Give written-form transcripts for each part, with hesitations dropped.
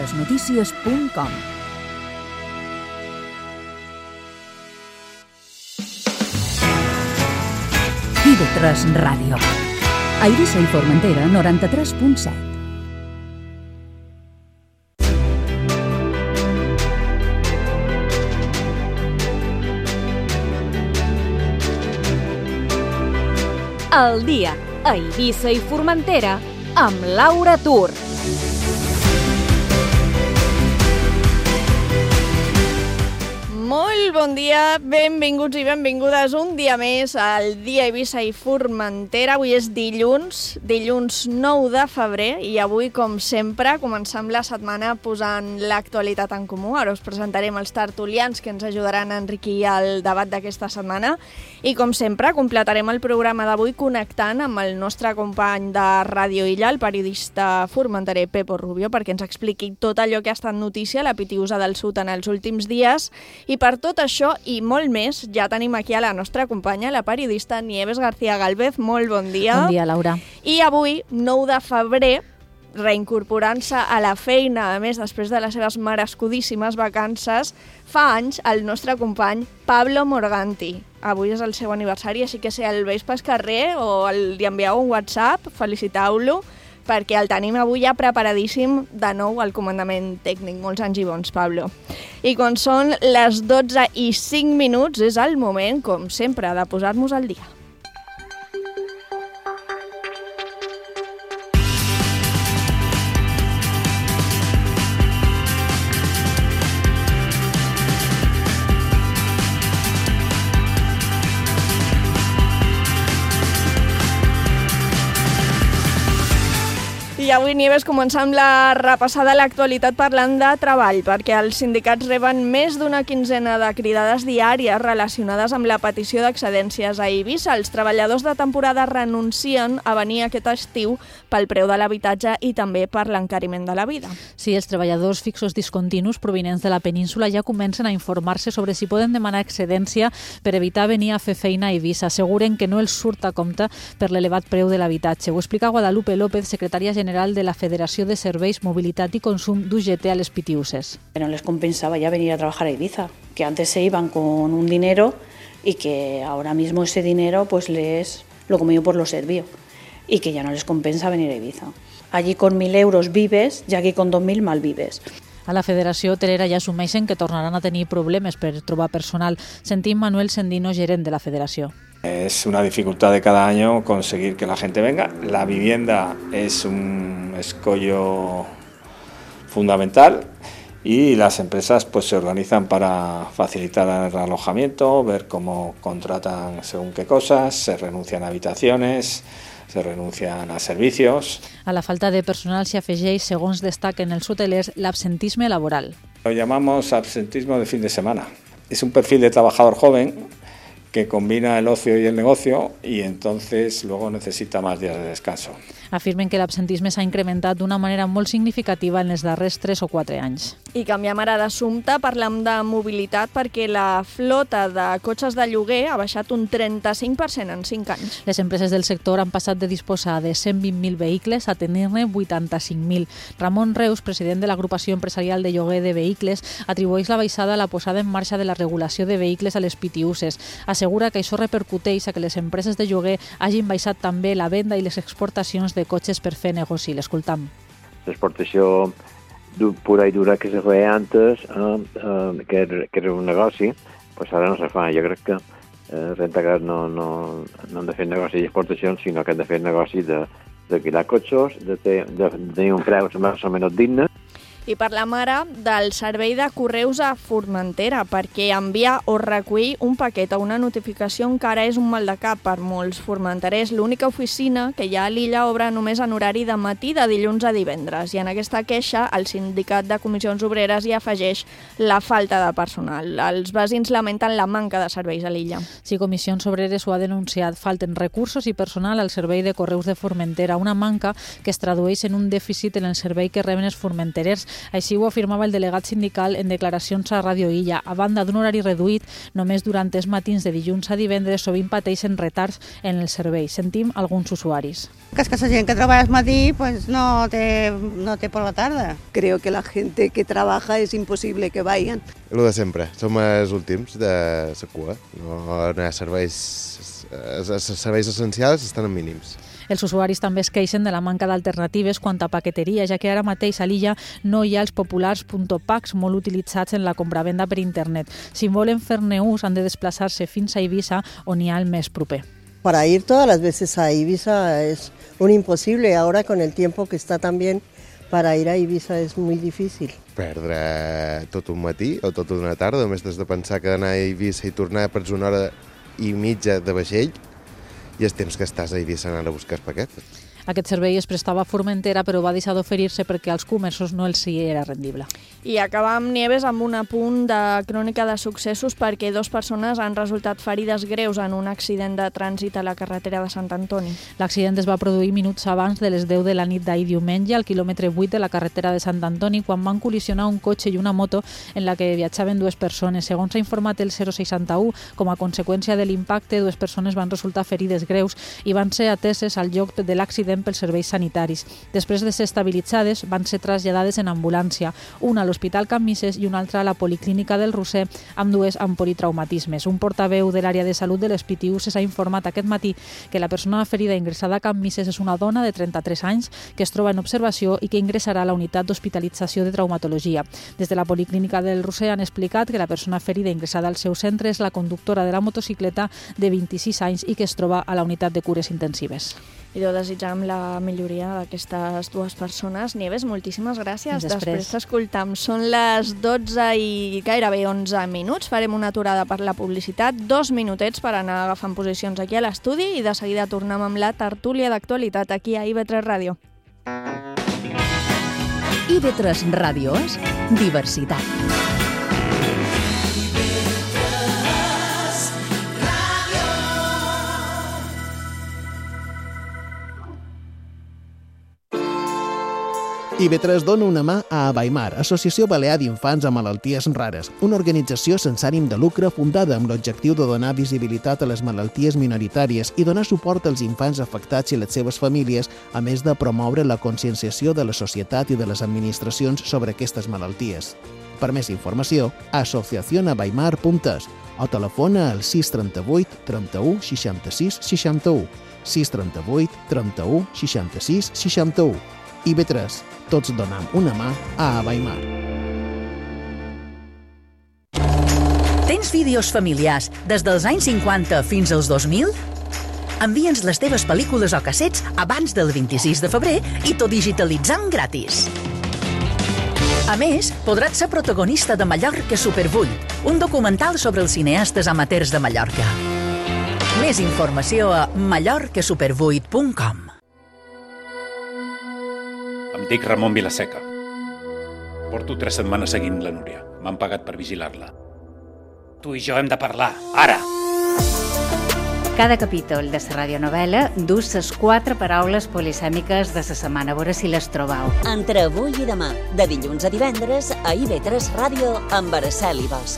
ib3notícies.com. IB3 Ràdio. A Eivissa i Formentera, 93.7. El dia a Eivissa i Formentera amb Laura Tur. Molt bon dia, benvinguts i benvingudes un dia més al dia Eivissa i Formentera. Avui és dilluns 9 de febrer i avui, com sempre, començam la setmana posant l'actualitat en comú. Ara us presentarem els tertulians que ens ajudaran a enriquir el debat d'aquesta setmana i, com sempre, completarem el programa d'avui connectant amb el nostre company de Ràdio Illa, el periodista formenterer Pepo Rubio, perquè ens expliqui tot allò que ha estat notícia a la Pitiusa del Sud en els últims dies. I per tot això i molt més, ja tenim aquí a la nostra companya, la periodista Nieves García Gálvez. Molt bon dia. Bon dia, Laura. I avui, 9 de febrer, reincorporant-se a la feina, a més, després de les seves merescudíssimes vacances, fa anys el nostre company Pablo Morganti. Avui és el seu aniversari, així que si el veus pel carrer o li envieu un WhatsApp, feliciteu-lo, perquè el tenim avui ja preparadíssim de nou al comandament tècnic. Molts anys i bons, Pablo. I quan són les 12:05, és el moment, com sempre, de posar-nos al dia. I avui, Nieves, començam la repassada a l'actualitat parlant de treball, perquè els sindicats reben més d'una quinzena de cridades diàries relacionades amb la petició d'excedències a Eivissa. Els treballadors de temporada renuncien a venir aquest estiu pel preu de l'habitatge i també per l'encariment de la vida. Sí, els treballadors fixos discontinus provinents de la península ja comencen a informar-se sobre si poden demanar excedència per evitar venir a fer feina a Eivissa. Asseguren que no els surt a compte per l'elevat preu de l'habitatge. Ho explica Guadalupe López, secretària general de la Federació de Serveis, Mobilitat y Consum d'UGT a les Pitiuses. No les compensaba ya venir a trabajar a Ibiza, que antes se iban con un dinero y que ahora mismo ese dinero pues les lo comió por lo servido y que ya no les compensa venir a Ibiza. Allí con 1.000 euros vives y aquí con 2.000 mal vives. A la Federació Hotelera ja assumeixen que tornaran a tenir problemes per trobar personal. Sentim Manuel Sendino, gerent de la Federació. Es una dificultad de cada año conseguir que la gente venga. La vivienda es un escollo fundamental y las empresas pues se organizan para facilitar el alojamiento, ver cómo contratan según qué cosas, se renuncian a habitaciones, se renuncian a servicios. A la falta de personal s'hi afegeix, segons destaquen els hotelers, l'absentisme laboral. Lo llamamos absentismo de fin de semana. Es un perfil de trabajador joven que combina el ocio y el negocio y entonces luego necesita más días de descanso. Afirmen que l'absentisme s'ha incrementat d'una manera molt significativa en els darrers 3 o 4 anys. I canviem ara d'assumpte, parlem de mobilitat, perquè la flota de cotxes de lloguer ha baixat un 35% en 5 anys. Les empreses del sector han passat de disposar de 120.000 vehicles a tenir-ne 85.000. Ramon Reus, president de l'agrupació empresarial de lloguer de vehicles, atribueix la baixada a la posada en marxa de la regulació de vehicles a les Pitiuses. Assegura que això repercuteix a que les empreses de lloguer hagin baixat també la venda i les exportacions de cotxes per fer negoci. L'escoltam. L'exportació pura i dura que se feia antes, que era un negoci, pues ara no se fa. Jo crec que Rentacar no han de fer negoci d'exportacions, sinó que han de fer negoci d'alquilar cotxes, de tenir un preu més o menys digne. I parlem ara del servei de correus a Formentera, perquè enviar o recollir un paquet o una notificació encara és un mal de cap per molts formenterers. L'única oficina que hi ha a l'illa obre només en horari de matí de dilluns a divendres, i en aquesta queixa el sindicat de comissions obreres hi afegeix la falta de personal. Els veïns lamenten la manca de serveis a l'illa. Sí, Comissions Obreres ho ha denunciat. Falten recursos i personal al servei de correus de Formentera, una manca que es tradueix en un dèficit en el servei que reben els formenterers. Així ho afirmava el delegat sindical en declaracions a Ràdio Illa. A banda d'un horari reduït, només durant els matins de dilluns a divendres sovint pateixen retards en el servei. Sentim alguns usuaris. Que es que la gent que treballa al matí pues no té por la tarda. Creo que la gente que trabaja es imposible que vayan. Lo de sempre, som els últims de la cua. No hi ha serveis, els serveis essencials estan en mínims. Els usuaris també es queixen de la manca d'alternatives quant a paqueteria, ja que ara mateix a l'illa no hi ha els populars .pacs molt utilitzats en la compravenda per internet. Si volen fer-ne ús, han de desplaçar-se fins a Eivissa, on hi ha el més proper. Para ir todas las veces a Eivissa es un imposible. Ahora con el tiempo que está también, para ir a Eivissa es muy difícil. Perdre tot un matí o tota una tarda, només has de pensar que anar a Eivissa i tornar per una hora i mitja de vaixell i el temps que estàs a Eivissa anant a buscar el paquet. Aquest servei es prestava a Formentera, però va deixar d'oferir-se perquè als comerços no els hi era rendible. I acabam, Nieves, amb un apunt de crònica de successos perquè 2 persones han resultat ferides greus en un accident de trànsit a la carretera de Sant Antoni. L'accident es va produir minuts abans de les 10 de la nit d'ahir diumenge al quilòmetre 8 de la carretera de Sant Antoni, quan van col·lisionar un cotxe i una moto en la que viatjaven 2 persones. Segons ha informat el 061, com a conseqüència de l'impacte, 2 persones van resultar ferides greus i van ser ateses al lloc de l'accident pels serveis sanitaris. Després de ser estabilitzades, van ser traslladades en ambulància, una a l'Hospital Can Misses i una altra a la Policlínica del Roser, ambdues amb politraumatismes. Un portaveu de l'àrea de salut de les PTU s'ha informat aquest matí que la persona ferida ingressada a Can Misses és una dona de 33 anys que es troba en observació i que ingressarà a la unitat d'hospitalització de traumatologia. Des de la Policlínica del Roser han explicat que la persona ferida ingressada al seu centre és la conductora de la motocicleta de 26 anys i que es troba a la unitat de cures intensives. I desitjam la milloria d'aquestes 2 persones. Nieves, moltíssimes gràcies. Després t'escoltam. Són les 12 i gairebé 11 minuts. Farem una aturada per la publicitat, 2 minutets per anar agafant posicions aquí a l'estudi i de seguida tornem amb la tertúlia d'actualitat aquí a IB3 Ràdio. IB3 Ràdio és diversitat. IB3 dona una mà a Abaimar, Associació Balear d'Infants amb Malalties Rares, una organització sense ànim de lucre fundada amb l'objectiu de donar visibilitat a les malalties minoritàries i donar suport als infants afectats i les seves famílies, a més de promoure la conscienciació de la societat i de les administracions sobre aquestes malalties. Per més informació, asociacionabaimar.es o telefona al 638 31 66 61, 638 31 66 61. IB3, tots donam una mà a Abaimar. Tens vídeos familiars des dels anys 50 fins als 2000? Envia'ns les teves pel·lícules o cassets abans del 26 de febrer i tot digitalitzant gratis. A més, podràs ser protagonista de Mallorca Supervull, un documental sobre els cineastes amateurs de Mallorca. Més informació a mallorcasupervull.com. Em dic Ramon Vilaseca. Porto 3 setmanes seguint la Núria. M'han pagat per vigilar-la. Tu i jo hem de parlar, ara! Cada capítol de la radionovel·la dus les 4 paraules polisèmiques de la setmana. A veure si les trobeu. Entre avui i demà, de dilluns a divendres, a IB3 Ràdio amb Araceli Bosch.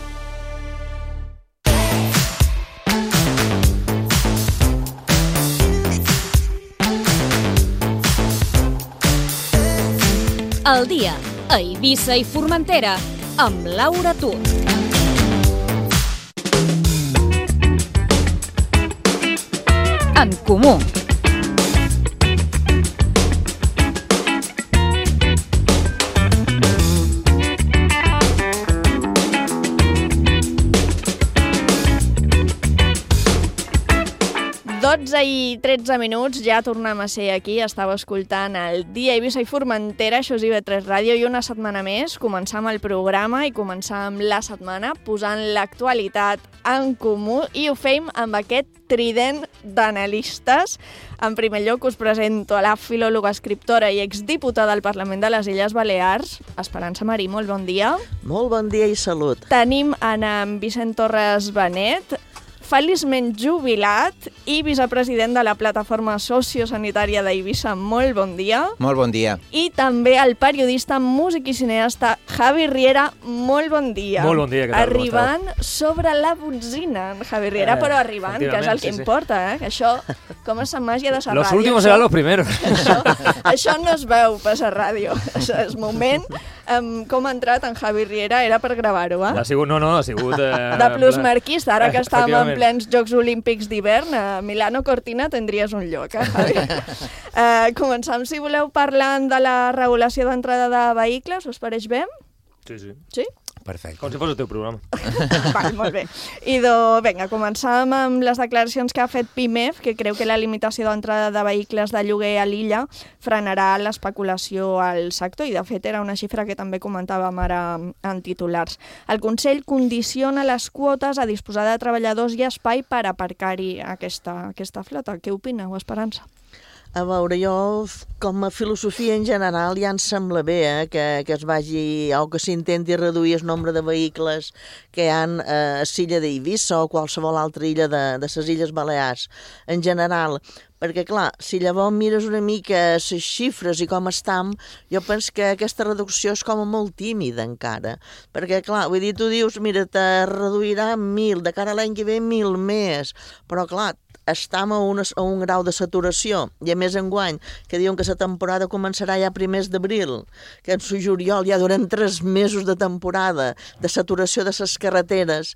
El dia a Eivissa i Formentera amb Laura Tur. En comú. I 13 minuts, ja tornem a ser aquí. Estava escoltant el Dia Eivissa i Formentera, això és IB3 Ràdio, i una setmana més començam el programa i començam la setmana posant l'actualitat en comú i ho fem amb aquest trident d'analistes. En primer lloc us presento a la filòloga, escriptora i exdiputada al Parlament de les Illes Balears, Esperança Marí. Molt bon dia. Molt bon dia i salut. Tenim en Vicent Torres Benet, feliçment jubilat i vicepresident de la plataforma sociosanitària d'Eivissa. Molt bon dia. Molt bon dia. I també el periodista, músic i cineasta Javi Riera. Molt bon dia. Molt bon dia, què tal? Arribant sobre la botzina, en Javi Riera, però arribant, que és el que importa, que això, com és la màgia de la ràdio. Los últimos serán los primeros. Això no es veu per la ràdio. És moment. Com ha entrat en Javi Riera era per gravar-ho, Ha sigut, ha sigut... de plusmarquista, ara que estàvem en plens Jocs Olímpics d'hivern, a Milano Cortina tindries un lloc, Javi? Començam, si voleu, parlant de la regulació d'entrada de vehicles, us pareix bé? Sí. Sí? Perfecte. Com si fos el teu programa. Val, molt bé. I vinga, començàvem amb les declaracions que ha fet PIMEF, que creu que la limitació d'entrada de vehicles de lloguer a l'illa frenarà l'especulació al sector, i de fet era una xifra que també comentàvem ara en titulars. El Consell condiciona les quotes a disposar de treballadors i espai per aparcar-hi aquesta flota. Què opineu, Esperança? A veure, jo, com a filosofia en general, ja em sembla bé que es vagi, o que s'intenti reduir el nombre de vehicles que hi ha a l'illa d'Eivissa o qualsevol altra illa de les Illes Balears, en general. Perquè, clar, si llavors mires una mica les xifres i com estem, jo penso que aquesta reducció és com molt tímida encara. Perquè, clar, vull dir, tu dius, mira, te reduirà 1.000, de cara a l'any que ve 1.000 més, però, clar, estem a un grau de saturació, i a més enguany, que diuen que la temporada començarà ja a primers d'abril, que en juliol ja duren 3 mesos de temporada de saturació de les carreteres,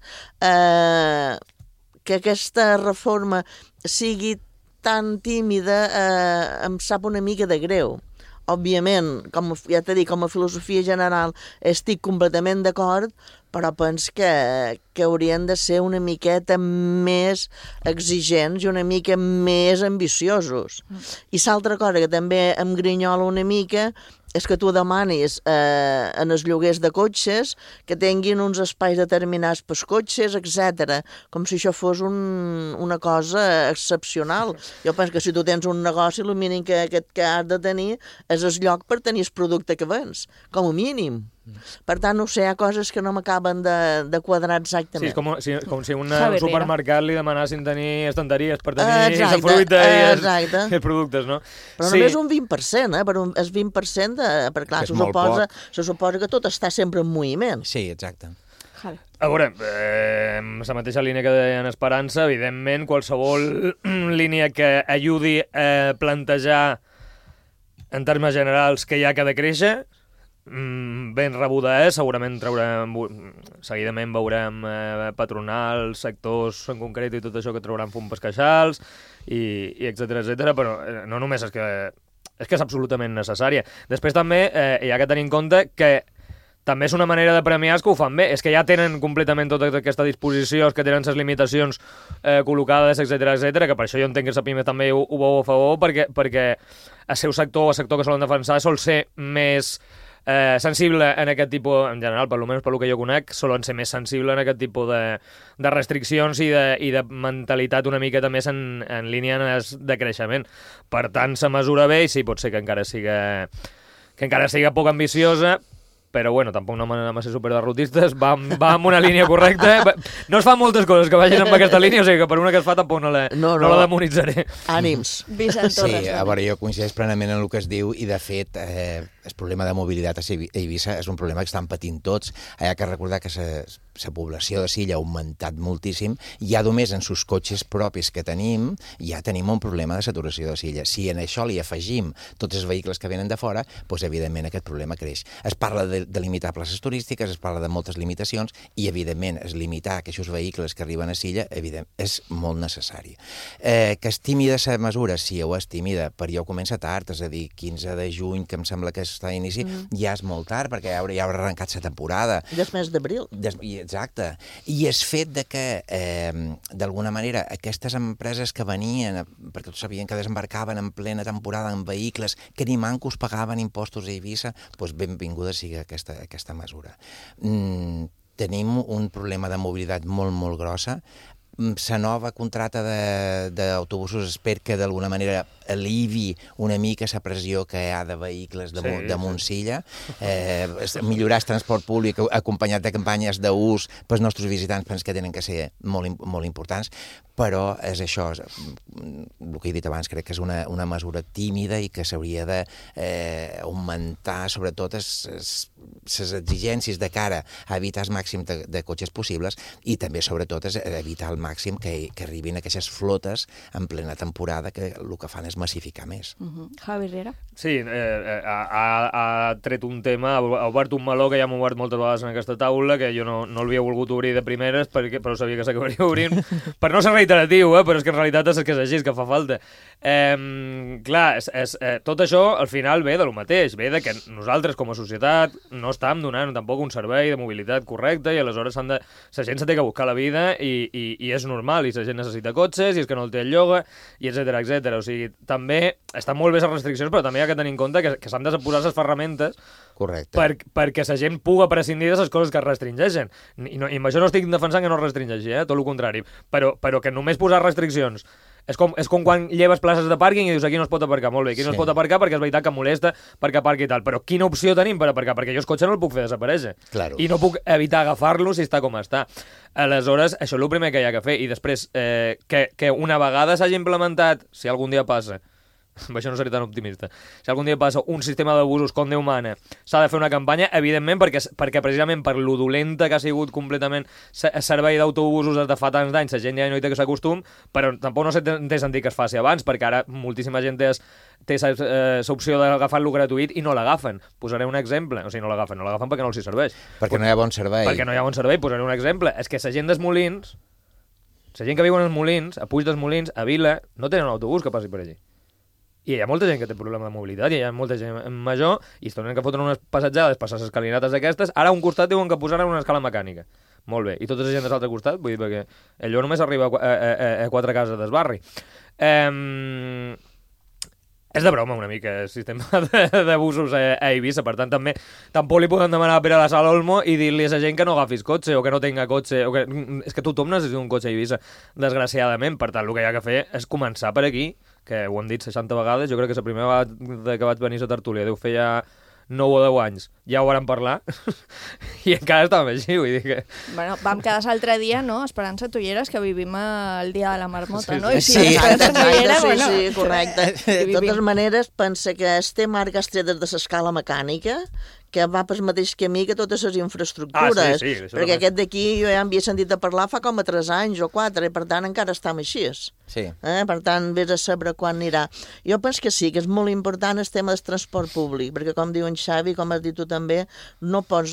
que aquesta reforma sigui tan tímida em sap una mica de greu. Òbviament, ja t'he dit, com a filosofia general estic completament d'acord, però penso que haurien de ser una miqueta més exigents i una mica més ambiciosos. I l'altra cosa que també em grinyola una mica és que tu demanis en els lloguers de cotxes que tinguin uns espais determinats pels cotxes, etc. Com si això fos una cosa excepcional. Jo penso que si tu tens un negoci, el mínim que has de tenir és el lloc per tenir el producte que vens, com a mínim. Per tant, no sé, hi ha coses que no m'acaben de quadrar exactament. Sí, és com si un supermercat li demanassin tenir estanteries per tenir la fruita i els productes, no? Però només un 20%, però és 20%, perquè clar, se suposa que tot està sempre en moviment. Sí, exacte. A veure, la mateixa línia que deia en Esperança, evidentment, qualsevol línia que ajudi a plantejar en termes generals que hi ha que decréixer, ben rebuda segurament seguidament veurem patronals, sectors en concret i tot això que trauran fum pels queixals i etcètera, però no només és que és absolutament necessària. Després també hi ha que tenir en compte que també és una manera de premiar els que ho fan bé, és que ja tenen completament tota aquesta disposició, que tenen les limitacions col·locades, etcètera, que per això jo entenc que la PIME també ho veu a favor, perquè el seu sector, el sector que solen defensar, sol ser més sensible en aquest tipus, en general, per almenys pel que jo conec, solen ser més sensible en aquest tipus de restriccions i de mentalitat una miqueta més en línia de creixement. Per tant, se mesura bé i sí, pot ser que encara siga poc ambiciosa, però bueno, tampoc no anem a ser superderrotistes, va en una línia correcta. No es fan moltes coses que vagin amb aquesta línia, o sigui que per una que es fa tampoc no la demonitzaré. Ànims. Sí, a veure, jo coincideix plenament en el que es diu i de fet el problema de mobilitat a Eivissa és un problema que estan patint tots. Hi ha que recordar que la població de l'illa ha augmentat moltíssim, ja només en els cotxes propis que tenim, ja tenim un problema de saturació de l'illa. Si en això li afegim tots els vehicles que venen de fora, doncs evidentment aquest problema creix. Es parla de limitar places turístiques, es parla de moltes limitacions i evidentment es limitar aquests vehicles que arriben a l'illa és molt necessari. Que és tímida la mesura? Sí, ho és tímida, però jo comença tard, és a dir, 15 de juny, que em sembla que està a inici, ja és molt tard, perquè ja haurà arrencat la temporada. Des mes d'abril. Exacte. I és fet de que, d'alguna manera, aquestes empreses que venien, perquè tots sabien que desembarcaven en plena temporada en vehicles que ni mancos pagaven impostos a Eivissa, doncs benvinguda sigui aquesta mesura. Tenim un problema de mobilitat molt, molt grossa. La nova contracta d'autobusos espero que d'alguna manera alivi una mica la pressió que hi ha de vehicles damunt Silla, millorar el transport públic acompanyat de campanyes d'ús pels nostres visitants, penso que tenen que ser molt importants, però és això, el que he dit abans, crec que és una mesura tímida i que s'hauria d'augmentar sobretot les exigències de cara a evitar el màxim de cotxes possibles i també sobretot evitar al màxim que arribin aquestes flotes en plena temporada que el que fan és massificar més. Javi Herrera? Sí, ha tret un tema, ha obert un meló que ja hem obert moltes vegades en aquesta taula, que jo no l'havia volgut obrir de primeres, però sabia que s'acabaria obrint, per no ser reiteratiu, però és que en realitat és que és així, és que fa falta. Clar, tot això al final ve de lo mateix, ve de que nosaltres com a societat no estàvem donant tampoc un servei de mobilitat correcte i aleshores la gent s'ha de buscar la vida i és normal, i la gent necessita cotxes i és que no el té el lloga, i etcètera. O sigui, també estan molt bé les restriccions, però també hi ha que tenir en compte que s'han de posar les ferramentes perquè la gent puga prescindir de les coses que es restringeixen. I amb això no estic defensant que no es restringeixi, tot el contrari, però que només posar restriccions és com quan lleves places de pàrquing i dius aquí no es pot aparcar, molt bé, aquí no es pot aparcar perquè és veritat que molesta perquè aparqui i tal, però quina opció tenim per aparcar? Perquè jo el cotxe no el puc fer desaparèixer i no puc evitar agafar-lo si està com està. Aleshores, això és el primer que hi ha que fer, i després que una vegada s'hagi implementat, si algun dia passa, amb això no seré tan optimista, si algun dia passa un sistema d'abusos com Déu mana, s'ha de fer una campanya, evidentment, perquè precisament per lo dolenta que ha sigut completament el servei d'autobusos des de fa tants d'anys, la gent ja no hi té que s'acostum, però tampoc no té sentit que es faci abans, perquè ara moltíssima gent té l'opció d'agafar-lo gratuït i no l'agafen. Posaré un exemple, o sigui, no l'agafen perquè no els hi serveix. Perquè no hi ha bon servei. Perquè no hi ha bon servei, posaré un exemple. És que la gent dels Molins, la gent que viuen als Molins, a Puig dels Molins, a Vila, no tenen un autobús que passi per allí. I hi ha molta gent que té problema de mobilitat, i hi ha molta gent major, i es tornen que foten unes passatjades per les escalinates aquestes. Ara a un costat diuen que posaran una escala mecànica. Molt bé. I tota la gent de l'altre costat? Vull dir, perquè allò només arriba a 4 cases del barri. És de broma una mica el sistema d'abusos a Eivissa, per tant tampoc li podem demanar a Pere la Sala Olmo i dir-li a la gent que no agafis cotxe o que no tenga cotxe, és que tothom necessita un cotxe a Eivissa, desgraciadament. Per tant, el que hi ha que fer és començar per aquí, que ho hem dit 60 vegades, jo crec que la primera vegada que vaig venir a la tertúlia deu fer ja 9 o 10 anys, ja ho vàrem parlar i encara estàvem així, vull dir que... Bueno, vam quedar l'altre dia, no?, Esperança Tulleres, que vivim el dia de la marmota, no? Sí, correcte. De totes maneres, pensa que el tema que has tret des de l'escala mecànica, que va pel mateix camí que totes les infraestructures, perquè aquest d'aquí jo ja havia sentit a parlar fa com a 3 anys o 4, i per tant encara estem així. Per tant, vés a saber quan anirà. Jo penso que sí, que és molt important el tema del transport públic, perquè com diu en Xavi, com has dit tu també, no pots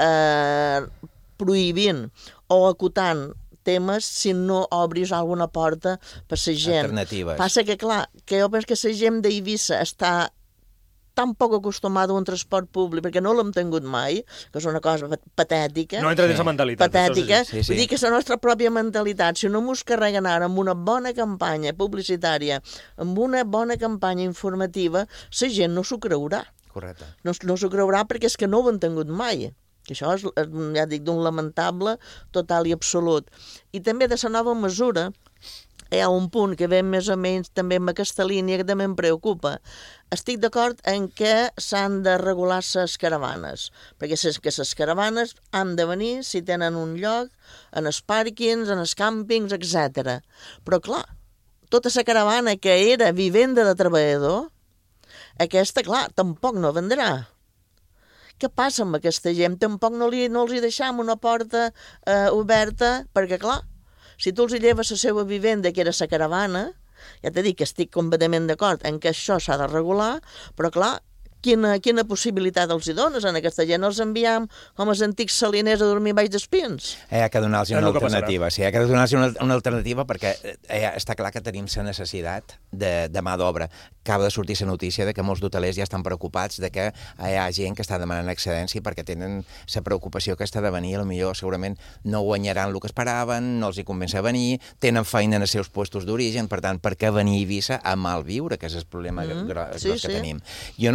anar prohibint o acotant temes si no obris alguna porta per la gent. Alternatives. Passa que, clar, que jo penso que la gent d'Eivissa està tan poc acostumada a un transport públic, perquè no l'hem tingut mai, que és una cosa patètica. No entra dins la mentalitat. Patètica. Vull dir que és la nostra pròpia mentalitat. Si no mos carreguen ara amb una bona campanya publicitària, amb una bona campanya informativa, la gent no s'ho creurà. Correcte. No s'ho creurà perquè és que no ho han tingut mai. Que això és, ja dic, d'un lamentable total i absolut. I també de la nova mesura, hi ha un punt que ve més o menys també en aquesta línia que també em preocupa. Estic d'acord en que s'han de regular les caravanes, perquè les caravanes han de venir si tenen un lloc en els pàrquings, en els càmpings, etc. Però clar, tota la caravana que era vivenda de treballador, aquesta, clar, tampoc no vendrà. Què passa amb aquesta gent? Tampoc no els hi deixam una porta oberta, perquè clar, si tu els hi lleves la seva vivenda, que era la caravana, ja t'he dit que estic completament d'acord en que això s'ha de regular, però clar, quina possibilitat els hi dones a aquesta gent? Els enviem com els antics saliners a dormir baix d'espins? Hi ha que donar-los una alternativa. Sí, hi ha que donar-los una alternativa perquè està clar que tenim la necessitat de mà d'obra. Acaba de sortir la notícia de que molts hotelers ja estan preocupats de que hi ha gent que està demanant excedència perquè tenen la preocupació que està de venir, potser segurament no guanyaran el que esperaven, no els hi convença a venir, tenen feina en els seus puestos d'origen, per tant, per què venir a Eivissa a malviure, que és el problema gros que tenim. Jo no estic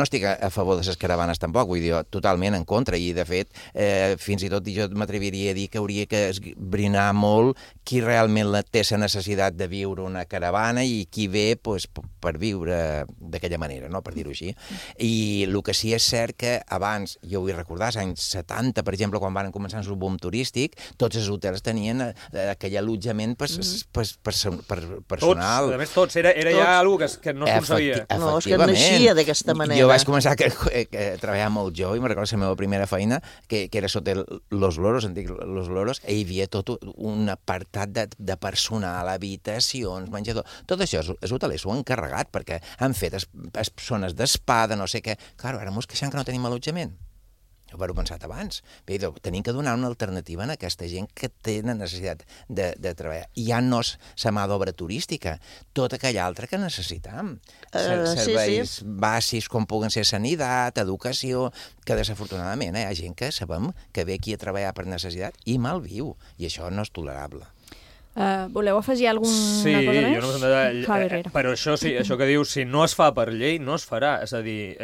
a favor de les caravanes tampoc, vull dir, totalment en contra, i de fet, fins i tot jo m'atreviria a dir que hauria que esbrinar molt qui realment té la necessitat de viure una caravana i qui ve per viure d'aquella manera, no? Per dir-ho així. I el que sí és cert que abans, jo vull recordar, als anys 70, per exemple, quan van començar el boom turístic, tots els hotels tenien aquell allotjament personal. Tots, a més tots, era ja alguna cosa que no es concebia. No, és que naixia d'aquesta manera. Jo vaig començar a treballar molt jove i me'n recordo la meva primera feina, que era sota Los Loros, antic Los Loros, i hi havia tot un apartat de personal, habitacions, menjador. Tot això els hotelers ho han encarregat perquè han fet zones d'espa, de no sé què. Clar, ara mos queixant que no tenim allotjament. Ho heu pensat abans. Bé, tenim que donar una alternativa a aquesta gent que tenen necessitat de treballar. I ja no és la mà d'obra turística, tota aquella altra que necessitam. Serveis bàsics com puguen ser sanitat, educació, que desafortunadament hi ha gent que sabem que ve aquí a treballar per necessitat i mal viu, i això no és tolerable. Voleu afegir alguna cosa més? Sí, jo no però això sí, això que dius, si no es fa per llei, no es farà. És a dir,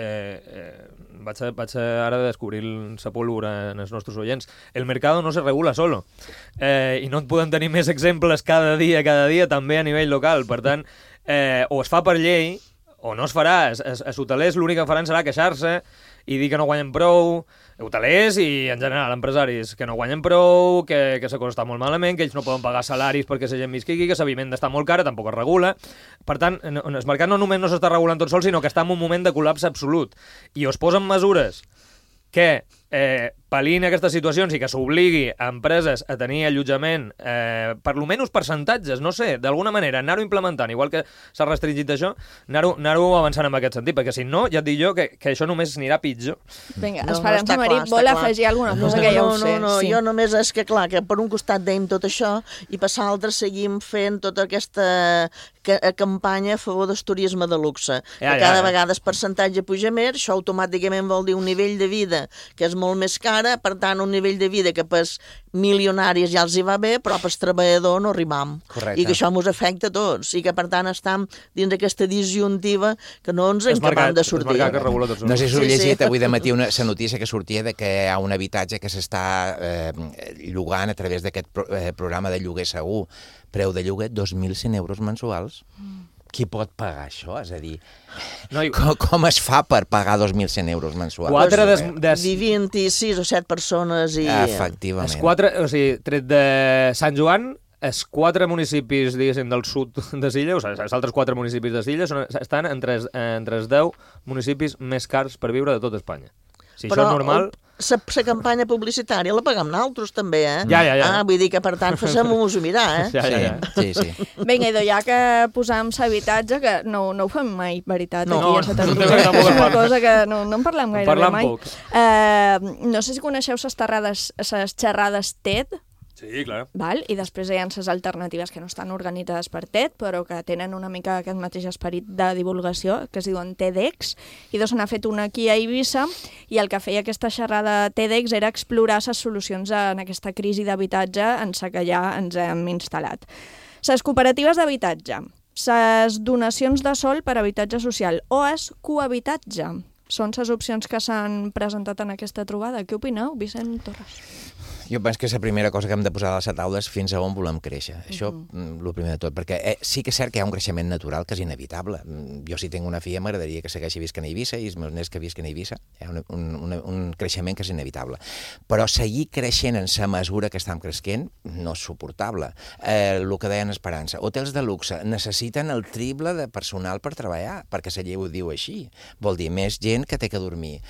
vaig ara a descobrir la pólvora en els nostres oients. El mercado no se regula solo. I no en podem tenir més exemples cada dia, també a nivell local. Per tant, o es fa per llei o no es farà. Els hotelers l'únic que faran serà queixar-se i dir que no guanyen prou, hotelers i, en general, empresaris, que no guanyen prou, que la cosa està molt malament, que ells no poden pagar salaris perquè la gent visqui, que la vivenda està molt cara, tampoc es regula. Per tant, el mercat no només no s'està regulant tot sol, sinó que està en un moment de col·lapse absolut. I es posen mesures que pal·lin aquestes situacions i que s'obligui a empreses a tenir allotjament, per almenys percentatges, no sé, d'alguna manera, anar-ho implementant, igual que s'ha restringit això, anar-ho avançant en aquest sentit, perquè si no, ja et dic jo que això només anirà pitjor. Vinga, Esperança Marí, vol afegir alguna cosa que ja ho sé? No, jo només és que, clar, que per un costat dèiem tot això i per l'altre seguim fent tota aquesta campanya a favor del turisme de luxe. Cada vegada el percentatge puja més, això automàticament vol dir un nivell de vida que és molt més cara, per tant, un nivell de vida que pels milionaris ja els hi va bé, però pels treballadors no arribam. Correcte. I que això ens afecta a tots, i que, per tant, estem dins d'aquesta disjuntiva que no ens en acabem de sortir. No sé si heu llegit avui de matí la notícia que sortia de que hi ha un habitatge que s'està llogant a través d'aquest programa de lloguer segur. Preu de lloguer 2.100 euros mensuals. Qui pot pagar això? És a dir, com es fa per pagar 2.100 euros mensuals? Vivint 6 o 7 persones i... Efectivament. O sigui, tret de Sant Joan, els 4 municipis, diguéssim, del sud de Silla, o sigui, els altres 4 municipis de Silla estan entre els 10 municipis més cars per viure de tot Espanya. Si això és normal... La campanya publicitària la pagam nosaltres també, Ja. Vull dir que, per tant, fem-ho-ho mirar, Sí. Vinga, idò, ja que posam l'habitatge, que no ho fem mai, veritat, aquí a Santa Cruz. És una cosa que no en parlem gairebé mai. Poc. No sé si coneixeu les xerrades TED. Sí, clar. Val? I després hi ha les alternatives que no estan organitzades per TED, però que tenen una mica aquest mateix esperit de divulgació, que es diuen TEDx, i se n'ha fet una aquí a Eivissa, i el que feia aquesta xerrada TEDx era explorar les solucions en aquesta crisi d'habitatge en la que ja ens hem instal·lat. Les cooperatives d'habitatge, les donacions de sòl per habitatge social o el cohabitatge són les opcions que s'han presentat en aquesta trobada. Què opineu, Vicent Torres? Jo penso que és la primera cosa que hem de posar a les taules fins a on volem créixer. Això, el primer de tot, perquè sí que és cert que hi ha un creixement natural que és inevitable. Jo, si tinc una filla, m'agradaria que segueixi visquent a Eivissa i els meus nets que visquen a Eivissa. Hi ha un creixement que és inevitable. Però seguir creixent en la mesura que estem creixent no és suportable. El que deien Esperança, hotels de luxe necessiten el triple de personal per treballar, perquè la llei ho diu així. Vol dir, més gent que té que dormir.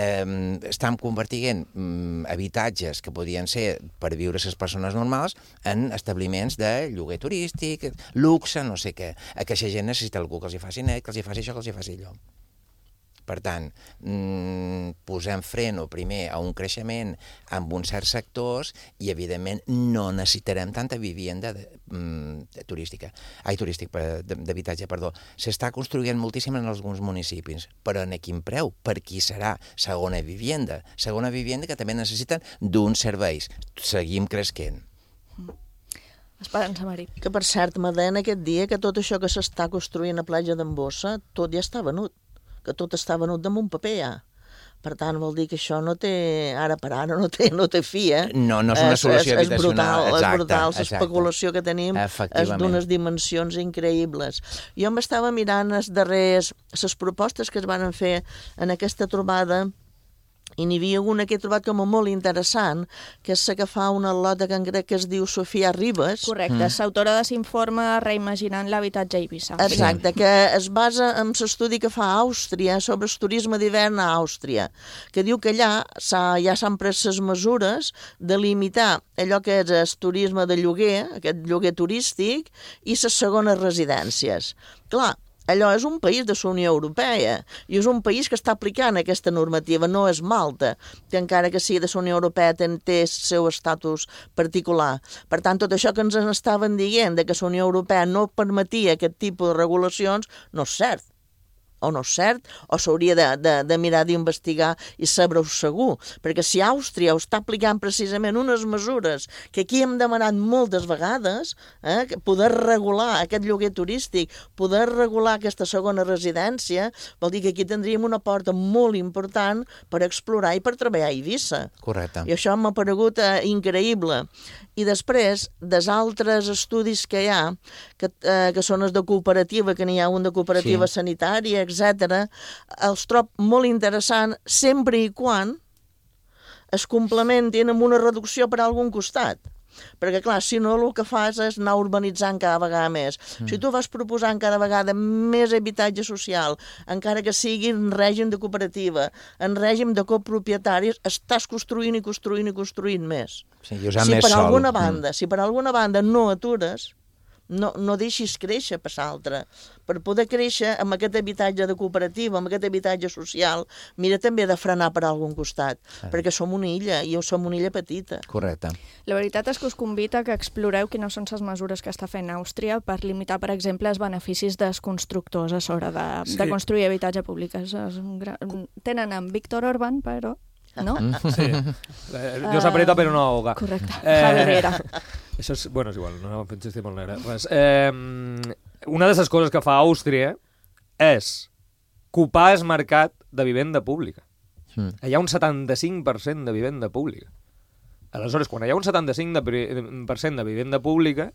Estem convertint habitatges que podien ser per viure les persones normals en establiments de lloguer turístic, luxe, no sé què. Aquesta gent necessita algú que els hi faci net, que els hi faci això, que els hi faci allò. Per tant, posem freno primer a un creixement en uns certs sectors i, evidentment, no necessitarem tanta vivenda d'habitatge. S'està construint moltíssim en alguns municipis, però en quin preu? Per qui serà? Segona vivenda. Segona vivenda que també necessiten d'uns serveis. Seguim creixent. Esperança Marí. Que, per cert, me deien aquest dia que tot això que s'està construint a Platja d'en Bossa, tot ja està venut. Que tot està venut damunt paper, ja. Per tant, vol dir que això no té, ara per ara, no té fi, No és una solució habitacional. És brutal, l'especulació que tenim és d'unes dimensions increïbles. Jo m'estava mirant les propostes que es van fer en aquesta trobada, i n'hi havia una que he trobat com a molt interessant, que és la que fa una al·lota que en grec que es diu Sofia Ribas. Correcte, és autora de l'informe Reimaginant l'habitatge a Eivissa. Exacte, que es basa en l'estudi que fa Àustria sobre el turisme d'hivern a Àustria, que diu que allà ja s'han pres les mesures de limitar allò que és el turisme de lloguer, aquest lloguer turístic, i les segones residències. Clar, allò és un país de la Unió Europea i és un país que està aplicant aquesta normativa, no és Malta, que encara que sigui de la Unió Europea té el seu estatus particular. Per tant, tot això que ens estaven dient de que la Unió Europea no permetia aquest tipus de regulacions no és cert. O no és cert, o s'hauria de mirar d'investigar i saber-ho segur, perquè si Àustria ho està aplicant precisament unes mesures que aquí hem demanat moltes vegades, poder regular aquest lloguer turístic, poder regular aquesta segona residència, vol dir que aquí tindríem una porta molt important per explorar i per treballar a Eivissa. Correcte. I això m'ha paregut increïble. I després, dels altres estudis que hi ha, que són els de cooperativa, que n'hi ha un de cooperativa sanitària, etc., els trob molt interessant sempre i quan es complementin amb una reducció per a algun costat. Perquè, clar, si no, el que fas és anar urbanitzant cada vegada més. Si tu vas proposant cada vegada més habitatge social, encara que sigui en règim de cooperativa, en règim de copropietaris, estàs construint i construint i construint més. Sí, i usant més sol. Si per alguna banda no atures, no deixis créixer per l'altre. Per poder créixer amb aquest habitatge de cooperativa, amb aquest habitatge social, mira també de frenar per algun costat, perquè som una illa, i som una illa petita. Correcte. La veritat és que us convita que exploreu quines són les mesures que està fent Àustria per limitar, per exemple, els beneficis dels constructors a l'hora de construir habitatge públic. Tenen en Víctor Orbán, però... no? Sí. Dios aprieta però no ahoga. Correcte. Javiera. Això és, bueno, és igual, no em pensis molt negre. Una de les coses que fa Àustria és copar el mercat de vivenda pública. Hi ha un 75% de vivenda pública. Aleshores, quan hi ha un 75% de vivenda pública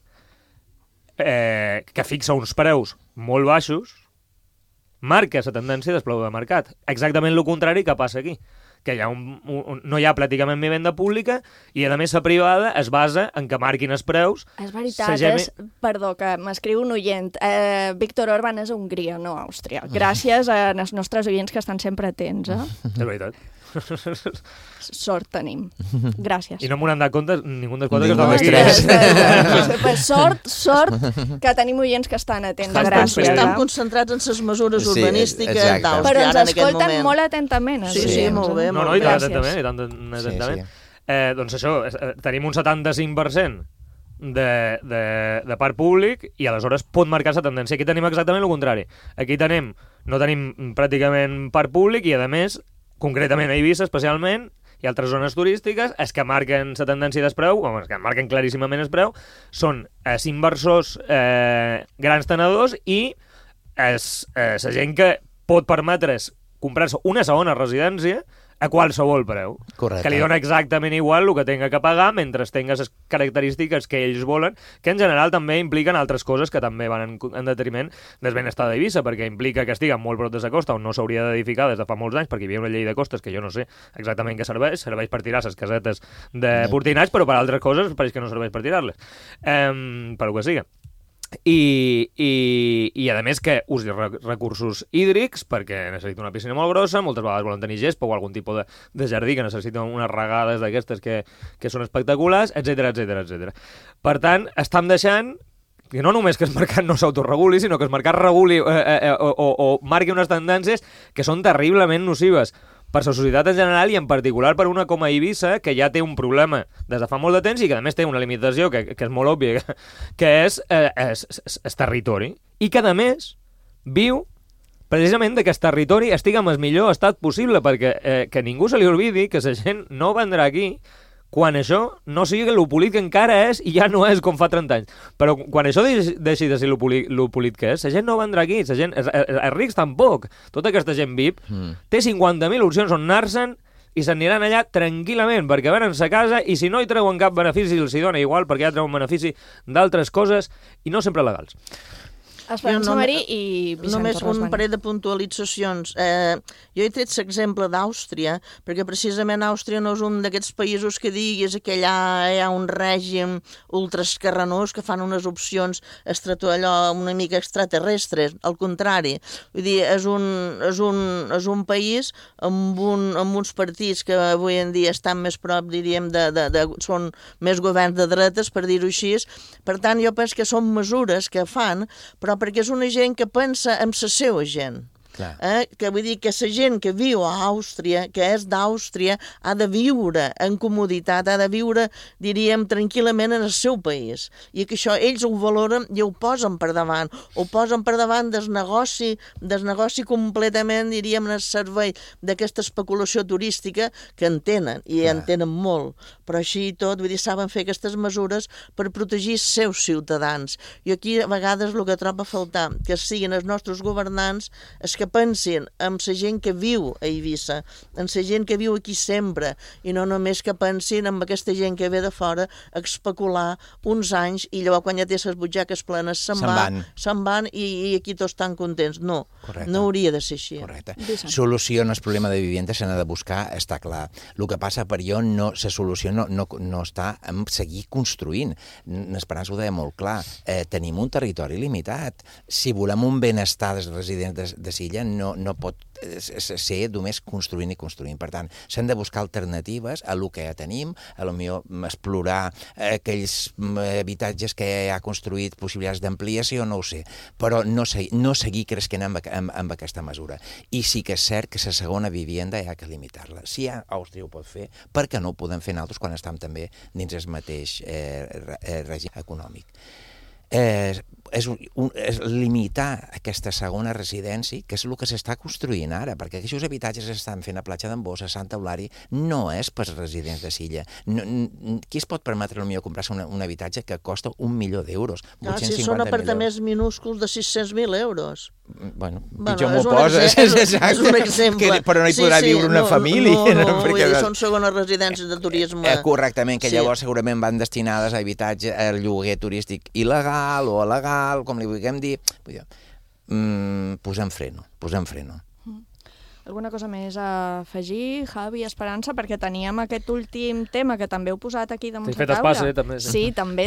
que fixa uns preus molt baixos, marca la tendència d'espleu de mercat. Exactament el contrari que passa aquí, que no hi ha pràcticament vivenda pública i, a més, la privada es basa en que marquin els preus. És veritat, perdó, que m'escriu un oient. Víctor Orbán és a Hongria, no a Àustria. Gràcies als nostres oients que estan sempre atents. És veritat. Sort tenim. Gràcies. I no m'ho han dat compte ningú dels quatre que estan aquí. Sort que tenim oients que estan atents. Gràcies. Estan concentrats en les mesures urbanístiques d'Àustria. Però ens escolten molt atentament. Sí, molt bé. No, i tant atentament. Doncs això, tenim un 75% de parc públic i aleshores pot marcar la tendència. Aquí tenim exactament el contrari. Aquí no tenim pràcticament parc públic i, a més, concretament a Eivissa especialment, i altres zones turístiques, els que marquen la tendència d'espreu, o els que marquen claríssimament espreu, són els inversors grans tenedors i la gent que pot permetre's comprar-se una segona residència a qualsevol preu. Correcte. Que li dona exactament igual el que tenga que pagar mentre tenga les característiques que ells volen, que en general també impliquen altres coses que també van en detriment del benestar d'Eivissa, perquè implica que estigui molt prop de la costa on no s'hauria d'edificar des de fa molts anys, perquè hi havia una llei de costes que jo no sé exactament què serveix per tirar les casetes de portinats, però per altres coses pareix que no serveix per tirar-les. Per el que siga. I a més que usi recursos hídrics perquè necessita una piscina molt grossa, moltes vegades volen tenir gespa o algun tipus de jardí que necessita unes regades d'aquestes que són espectaculars, etc. Per tant, estem deixant que no només que el mercat no s'autoreguli, sinó que el mercat reguli o marqui unes tendències que són terriblement nocives per la societat en general i en particular per una com a Eivissa, que ja té un problema des de fa molt de temps i que a més té una limitació que és molt òbvia, que és el territori, i que a més viu precisament que el territori estigui en el millor estat possible, perquè que ningú se li oblidi que la gent no vendrà aquí quan això no sigui lo polit que encara és i ja no és com fa 30 anys. Però quan això deixi de ser lo polit que és, la gent no vendrà aquí, la gent, els rics tampoc. Tota aquesta gent VIP té 50.000 opcions on anar-se'n i s'aniran allà tranquil·lament perquè venen a casa i si no hi treuen cap benefici els hi dona igual perquè ja treuen benefici d'altres coses i no sempre legals. Esperança Marí i Vicent Només Torres. un parell de puntualitzacions. Jo he tret l'exemple d'Àustria, perquè precisament Àustria no és un d'aquests països que diguis que allà hi ha un règim ultraesquerranós que fan unes opcions una mica extraterrestres. Al contrari, vull dir, és un país amb uns partits que avui en dia estan més prop, diríem, són més governs de dretes, per dir-ho així. Per tant, jo penso que són mesures que fan, però perquè és una gent que pensa en la seva gent. Que vull dir que la gent que viu a Àustria, que és d'Àustria, ha de viure en comoditat, ha de viure, diríem, tranquil·lament en el seu país. I que això ells ho valoren i ho posen per davant. Ho posen per davant del negoci completament, diríem, en el servei d'aquesta especulació turística que en tenen, i en tenen molt. Però així i tot, vull dir, saben fer aquestes mesures per protegir els seus ciutadans. I aquí a vegades el que trobo a faltar, que siguin els nostres governants és que pensin en la gent que viu a Eivissa, en la gent que viu aquí sempre, i no només que pensin en aquesta gent que ve de fora a especular uns anys i llavors quan ja té les butxaques plenes se'n van i aquí tots estan contents. No, no hauria de ser així. Correcte. Solució no és problema de vivienda, se n'ha de buscar, està clar. El que passa per jo, la solució no està en seguir construint. L'Esperança ho deia molt clar. Tenim un territori limitat. Si volem un benestar dels residents de Silla, no pot ser només construint i construint. Per tant, s'han de buscar alternatives a el que ja tenim, a lo millor explorar aquells habitatges que ja ha construït, possibilitats d'ampliació, no ho sé, però no seguir creixent amb aquesta mesura. I sí que és cert que la segona vivienda hi ha que limitar-la. Si Àustria ho pot fer, per què no ho podem fer nosaltres quan estem també dins el mateix règim econòmic? És limitar aquesta segona residència, que és el que s'està construint ara, perquè aquests habitatges s'estan fent a Platja d'en Bosch, a Santa Eulària, no és per residents de Silla. Qui es pot permetre potser comprar-se un habitatge que costa 1 milió d'euros? Si són apartaments minúsculs de 600.000 euros. Bueno, pitjor m'ho poses. És un exemple. Però no hi podrà viure una família. No, són segones residències de turisme. Correctament, que llavors segurament van destinades a habitatge, al lloguer turístic il·legal o legal, com li vulguem dir. Posem freno. Alguna cosa més a afegir, Javi, Esperança, perquè teníem aquest últim tema que també heu posat aquí damunt la taula. També. Sí, també.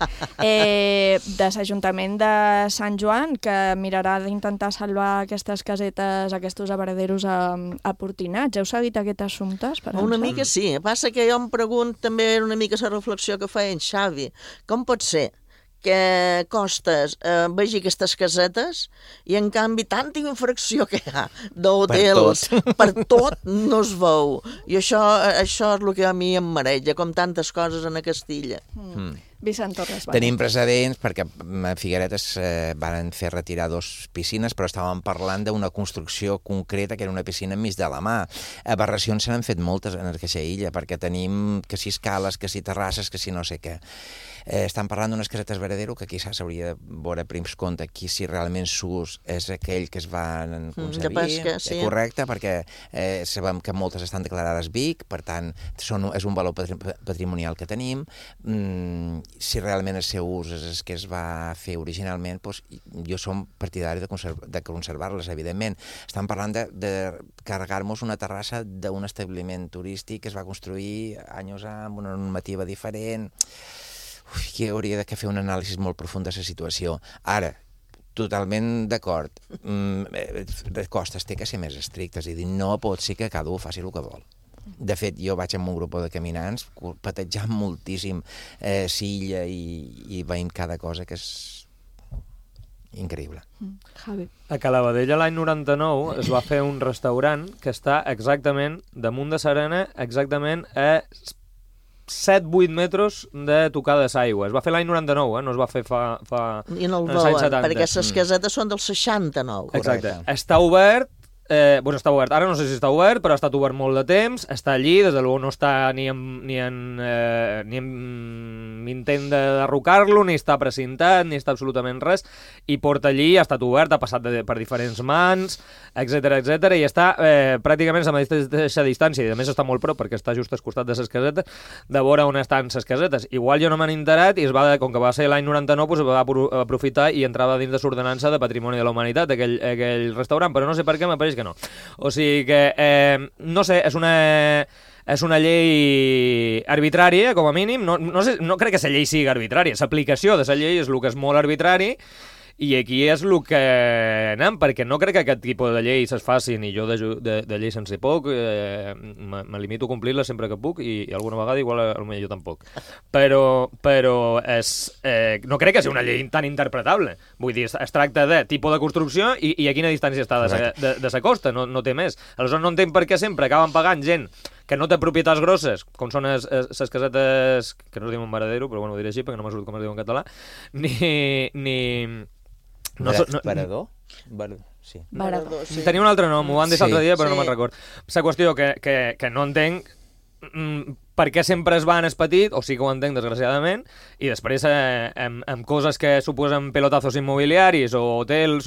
De l'Ajuntament de Sant Joan, que mirarà d'intentar salvar aquestes casetes, aquests avaraderos a Portinats. Heu seguit aquest assumpte, Esperança? Una mica sí. Passa que jo em pregunto també una mica la reflexió que feia en Xavi. Com pot ser que costes vegi aquestes casetes i en canvi tanta infracció que hi ha d'hotels per tot no es veu, i això és el que a mi em mareja, com tantes coses en Castilla. Vicent Torres. Tenim precedents perquè a Figueretes van fer retirar 2 piscines, però estàvem parlant d'una construcció concreta que era una piscina enmig de la mà. Aberracions se n'han fet moltes en aquesta illa, perquè tenim que si escales, que si terrasses, que si no sé què. Estan parlant d'unes casetes veredero que quizás s'hauria de veure prims compte aquí si realment s'ús és aquell que es van concebir. De pesca, sí. Correcte, perquè sabem que moltes estan declarades BIC, per tant és un valor patrimonial que tenim. Si realment el seu ús és el que es va fer originalment, doncs jo som partidari de conservar-les, evidentment. Estan parlant de carregar-nos una terrassa d'un establiment turístic que es va construir anys amb una normativa diferent. Que hauria de fer un anàlisi molt profund de la situació. Ara, totalment d'acord, les costes té que ser més estrictes, és a dir, no pot ser que cada un faci el que vol. De fet, jo vaig amb un grup de caminants patejant moltíssim Silla i veiem cada cosa que és increïble. Javi. A Calavadella l'any 99 es va fer un restaurant que està exactament damunt de Serena, exactament a 7-8 metres de tocada d'aigua. Es va fer l'any 99, no es va fer fa I no el anys 70. perquè les casetes són del 69. Exacte. Està obert Doncs està obert. Ara no sé si està obert, però ha estat obert molt de temps, està allí, des de luego no està ni en intent de derrocar-lo, ni està precintat, ni està absolutament res, i porta allí, ha estat obert, ha passat per diferents mans, etc i està pràcticament a la mateixa distància, i a més està molt prop, perquè està just al costat de les casetes, de veure on estan les casetes. Igual jo no m'han enterat, i com que va ser l'any 99, doncs va aprofitar i entrava dins de l'ordenança de Patrimoni de la Humanitat, aquell restaurant, però no sé per què, m'apareix que no. O sigui que, no sé, és una llei arbitrària, com a mínim. No crec que la llei sigui arbitrària. L'aplicació de la llei és el que és molt arbitrari, i aquí és el que anem, perquè no crec que aquest tipus de lleis es facin, i jo de lleis en sé poc, me limito a complir-les sempre que puc, i alguna vegada igual potser jo tampoc. Però no crec que sigui una llei tan interpretable. Vull dir, es tracta de tipus de construcció i a quina distància està de sa costa, no té més. Aleshores no entenc per què sempre acaben pagant gent que no té propietats grosses, com són les casetes, que no es diuen Varadero, però bueno, ho diré així perquè no m'ha sortit com es diu en català, Varador? Sí. Varador, sí. Tenia un altre nom, ho van dir l'altre dia, però no me'n record. La qüestió que no entenc per què sempre es va en el petit, o sí que ho entenc, desgraciadament, i després amb coses que suposen pelotazos immobiliaris o hotels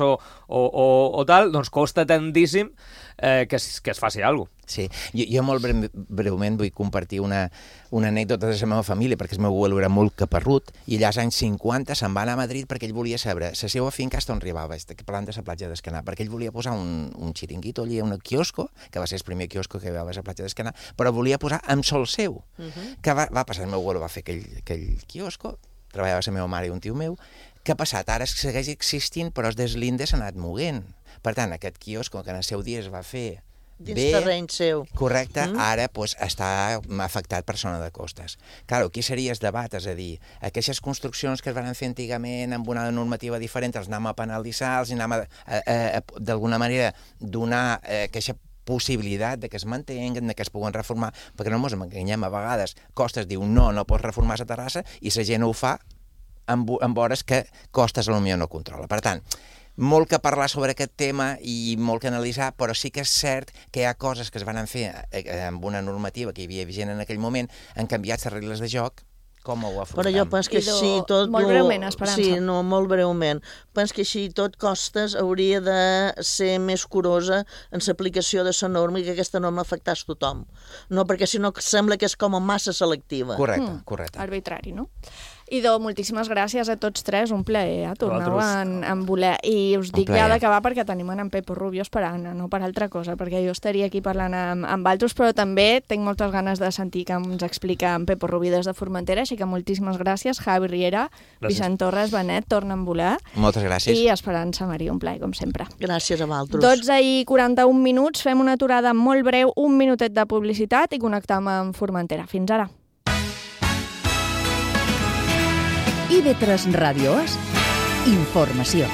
o tal, doncs costa tantíssim que es faci alguna cosa. Sí, jo molt breument vull compartir una anècdota de la meva família, perquè el meu abuelo era molt caparrut, i allà als anys 50 se'n va anar a Madrid perquè ell volia saber la seva finca on arribava, parlant de la platja d'Escanar, perquè ell volia posar un xiringuito allí, un quiosco, que va ser el primer quiosco que hi va haver a la platja d'Escanar, però volia posar amb sol seu. Que va passar, el meu abuelo va fer aquell quiosco, treballava la meva mare i un tio meu, que ha passat, ara segueix existint, però el deslinde s'ha anat moguent. Per tant, aquest quiosco que en el seu dia es va fer dins terreny seu. Correcte, ara està afectat per zona de costes. Clar, aquí seria el debat, és a dir, aquestes construccions que es van fer antigament amb una normativa diferent, els anem a penalitzar, els anem d'alguna manera donar aquesta possibilitat de que es mantinguen, de que es puguen reformar, perquè no ens enganyem, a vegades Costes diu no pots reformar la terrassa, i la gent ho fa amb hores que Costes potser no controla. Per tant, molt que parlar sobre aquest tema i molt que analitzar, però sí que és cert que hi ha coses que es van fer amb una normativa que hi havia vigent en aquell moment, han canviat les regles de joc. Com ho afrontem? Però jo penso que així tot... Molt breument, Esperança. Sí, no, molt breument. Penso que així tot Costes hauria de ser més curosa en l'aplicació de la norma i que aquesta norma afectés tothom. No, perquè si no sembla que és com a massa selectiva. Correcte. Arbitrari, no? Idò, moltíssimes gràcies a tots tres, un plaer, torneu en voler. I us dic ja d'acabar perquè tenim en Pepo Rubio esperant, no per altra cosa, perquè jo estaria aquí parlant amb altres, però també tinc moltes ganes de sentir que ens explica en Pepo Rubio des de Formentera, així que moltíssimes gràcies, Javi Riera, Vicent Torres, Benet, torna en voler. Moltes gràcies. I Esperança Maria, un plaer, com sempre. Gràcies a vosaltres. 12:41 minuts, fem una aturada molt breu, un minutet de publicitat i connectam amb Formentera. Fins ara. IB3 Ràdio és informació.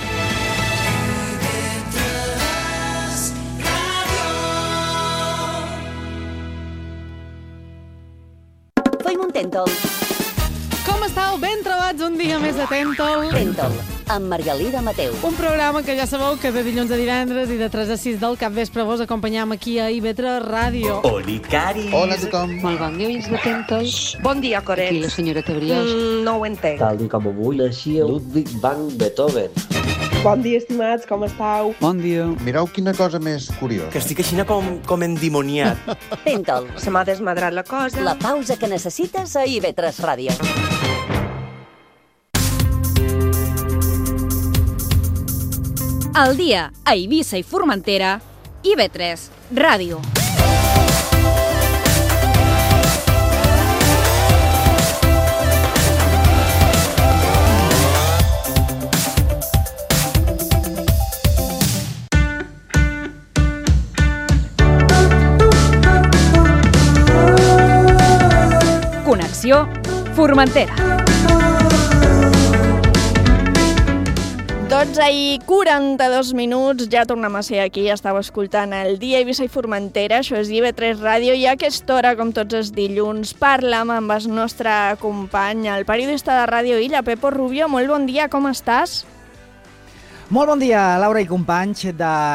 Fem un Tentol. Com estàu? Ben trobats un dia més de Tentol. Tentol, amb Margalida Mateu. Un programa que ja sabeu que de dilluns a divendres i de 3 a 6 del capvespre vos acompanyam aquí a IB3 Ràdio. Olicaris. Hola a tothom. Molt bon dia, oients de Tentol. Bon dia, Coret. Aquí la senyora Briós. No ho entenc. Tal dia com avui naixia Ludwig van Beethoven. Bon dia, estimats, com estàu? Bon dia. Mireu quina cosa més curiosa. Que estic així com endimoniat. Tentol. Se m'ha desmadrat la cosa. La pausa que necessites a IB3 Ràdio. Al dia a Eivissa i Formentera, IB3 Ràdio. Connexió Formentera. 12:42 minuts, ja tornem a ser aquí, estàu escoltant el dia Eivissa i Formentera, això és IB3 Ràdio, i a aquesta hora, com tots els dilluns, parlam amb el nostre company, el periodista de Ràdio Illa, Pepo Rubio. Molt bon dia, com estàs? Molt bon dia, Laura i companys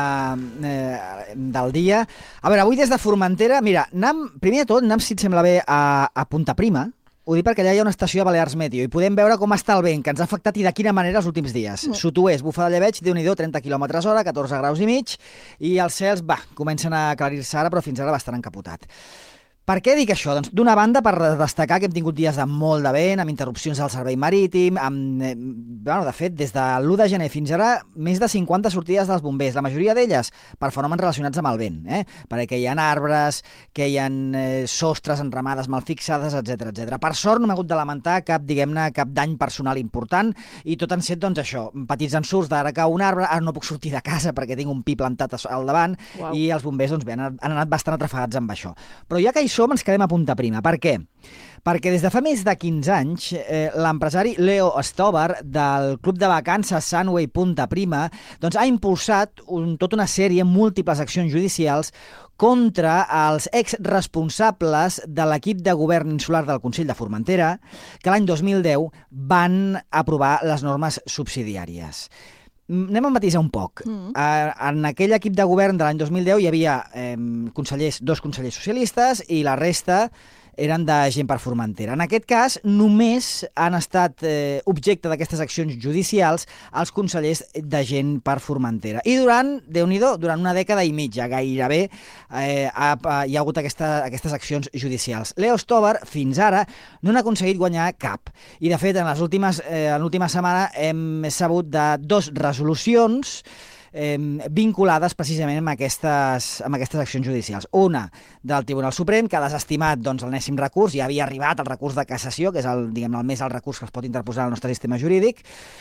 del dia. A veure, avui des de Formentera, mira, primer de tot, anem, si et sembla bé, a Punta Prima. Ho dic perquè allà hi ha una estació de Balears Meteo i podem veure com està el vent, que ens ha afectat i de quina manera els últims dies. Sud-oest, bufa de llebeig, Déu-n'hi-do, 30 km/h, 14 graus i mig, i els cels, comencen a aclarir-se ara, però fins ara bastant encapotat. Per què dic això? Doncs d'una banda per destacar que hem tingut dies de molt de vent, amb interrupcions del servei marítim, de fet, des de l'1 de gener fins ara, més de 50 sortides dels bombers, la majoria d'elles per fenòmens relacionats amb el vent, perquè hi ha arbres, que hi ha sostres enramades mal fixades, etc. Per sort no m'he hagut de lamentar cap dany personal important, i tot han set, doncs, això, petits ensurts d'ara cau un arbre, ara no puc sortir de casa perquè tinc un pi plantat al davant, i els bombers han anat bastant atrafegats amb això. Però ja que hi som, ens quedem a Punta Prima. Per què? Perquè des de fa més de 15 anys, l'empresari Leo Stobar del club de vacances Sunway Punta Prima doncs ha impulsat tota una sèrie, múltiples accions judicials contra els exresponsables de l'equip de govern insular del Consell de Formentera, que l'any 2010 van aprovar les normes subsidiàries. Anem a matisar un poc. En aquell equip de govern de l'any 2010 hi havia dos consellers socialistes i la resta eren de gent per Formentera. En aquest cas, només han estat objecte d'aquestes accions judicials els consellers de gent per Formentera. I Déu-n'hi-do, durant una dècada i mitja, gairebé, hi ha hagut aquestes accions judicials. Leo Stobar, fins ara, no n'ha aconseguit guanyar cap. I, de fet, en l'última setmana hem sabut de 2 resolucions vinculades precisament amb aquestes accions judicials. Una del Tribunal Suprem, que ha desestimat l'enèsim recurs, ja havia arribat el recurs de cassació, que és el més alt recurs que es pot interposar al nostre sistema jurídic,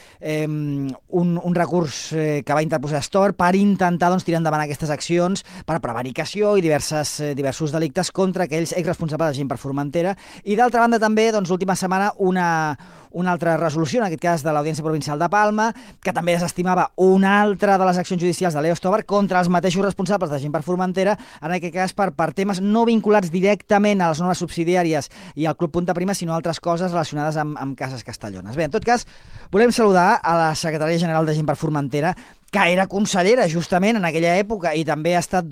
un recurs que va interposar Stobar per intentar tirar endavant aquestes accions per prevaricació i diversos delictes contra aquells exresponsables de gent per Formentera. I d'altra banda també, l'última setmana, una altra resolució, en aquest cas de l'Audiència Provincial de Palma, que també desestimava una altra de les accions judicials de Leo Stobar contra els mateixos responsables de gent per Formentera, en aquest cas per temes no vinculats directament a les normes subsidiàries i al Club Punta Prima, sinó altres coses relacionades amb cases castellones. Bé, en tot cas, volem saludar a la secretària general de gent per Formentera, que era consellera justament en aquella època i també ha estat,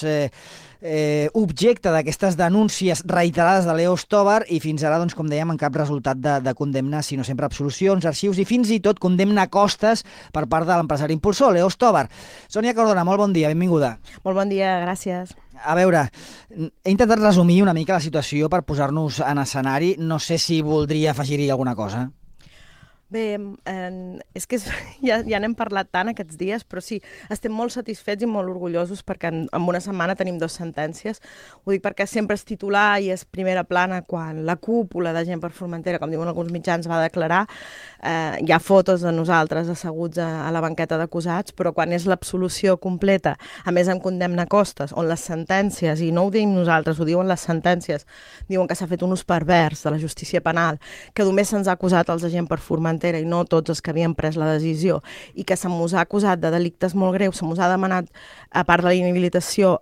objecte d'aquestes denúncies reiterades de Leo Stobar i fins ara, com dèiem, en cap resultat de condemna, sinó sempre absolucions, arxius i fins i tot condemna a costes per part de l'empresari impulsor, Leo Stobar. Sònia Cardona, molt bon dia, benvinguda. Molt bon dia, gràcies. A veure, he intentat resumir una mica la situació per posar-nos en escenari. No sé si voldria afegir-hi alguna cosa. Bé, és que ja n'hem parlat tant aquests dies, però sí, estem molt satisfets i molt orgullosos perquè en una setmana tenim 2 sentències. Ho dic perquè sempre és titular i és primera plana quan la cúpula de gent per Formentera, com diuen alguns mitjans, va declarar. Hi ha fotos de nosaltres asseguts a la banqueta d'acusats, però quan és l'absolució completa, a més amb condemna a costes, on les sentències, i no ho diem nosaltres, ho diuen les sentències, diuen que s'ha fet un ús pervers de la justícia penal, que només se'ns ha acusat els agents per Formentera i no tots els que havien pres la decisió, i que se mos ha acusat de delictes molt greus, se mos ha demanat, a part de la inhabilitació,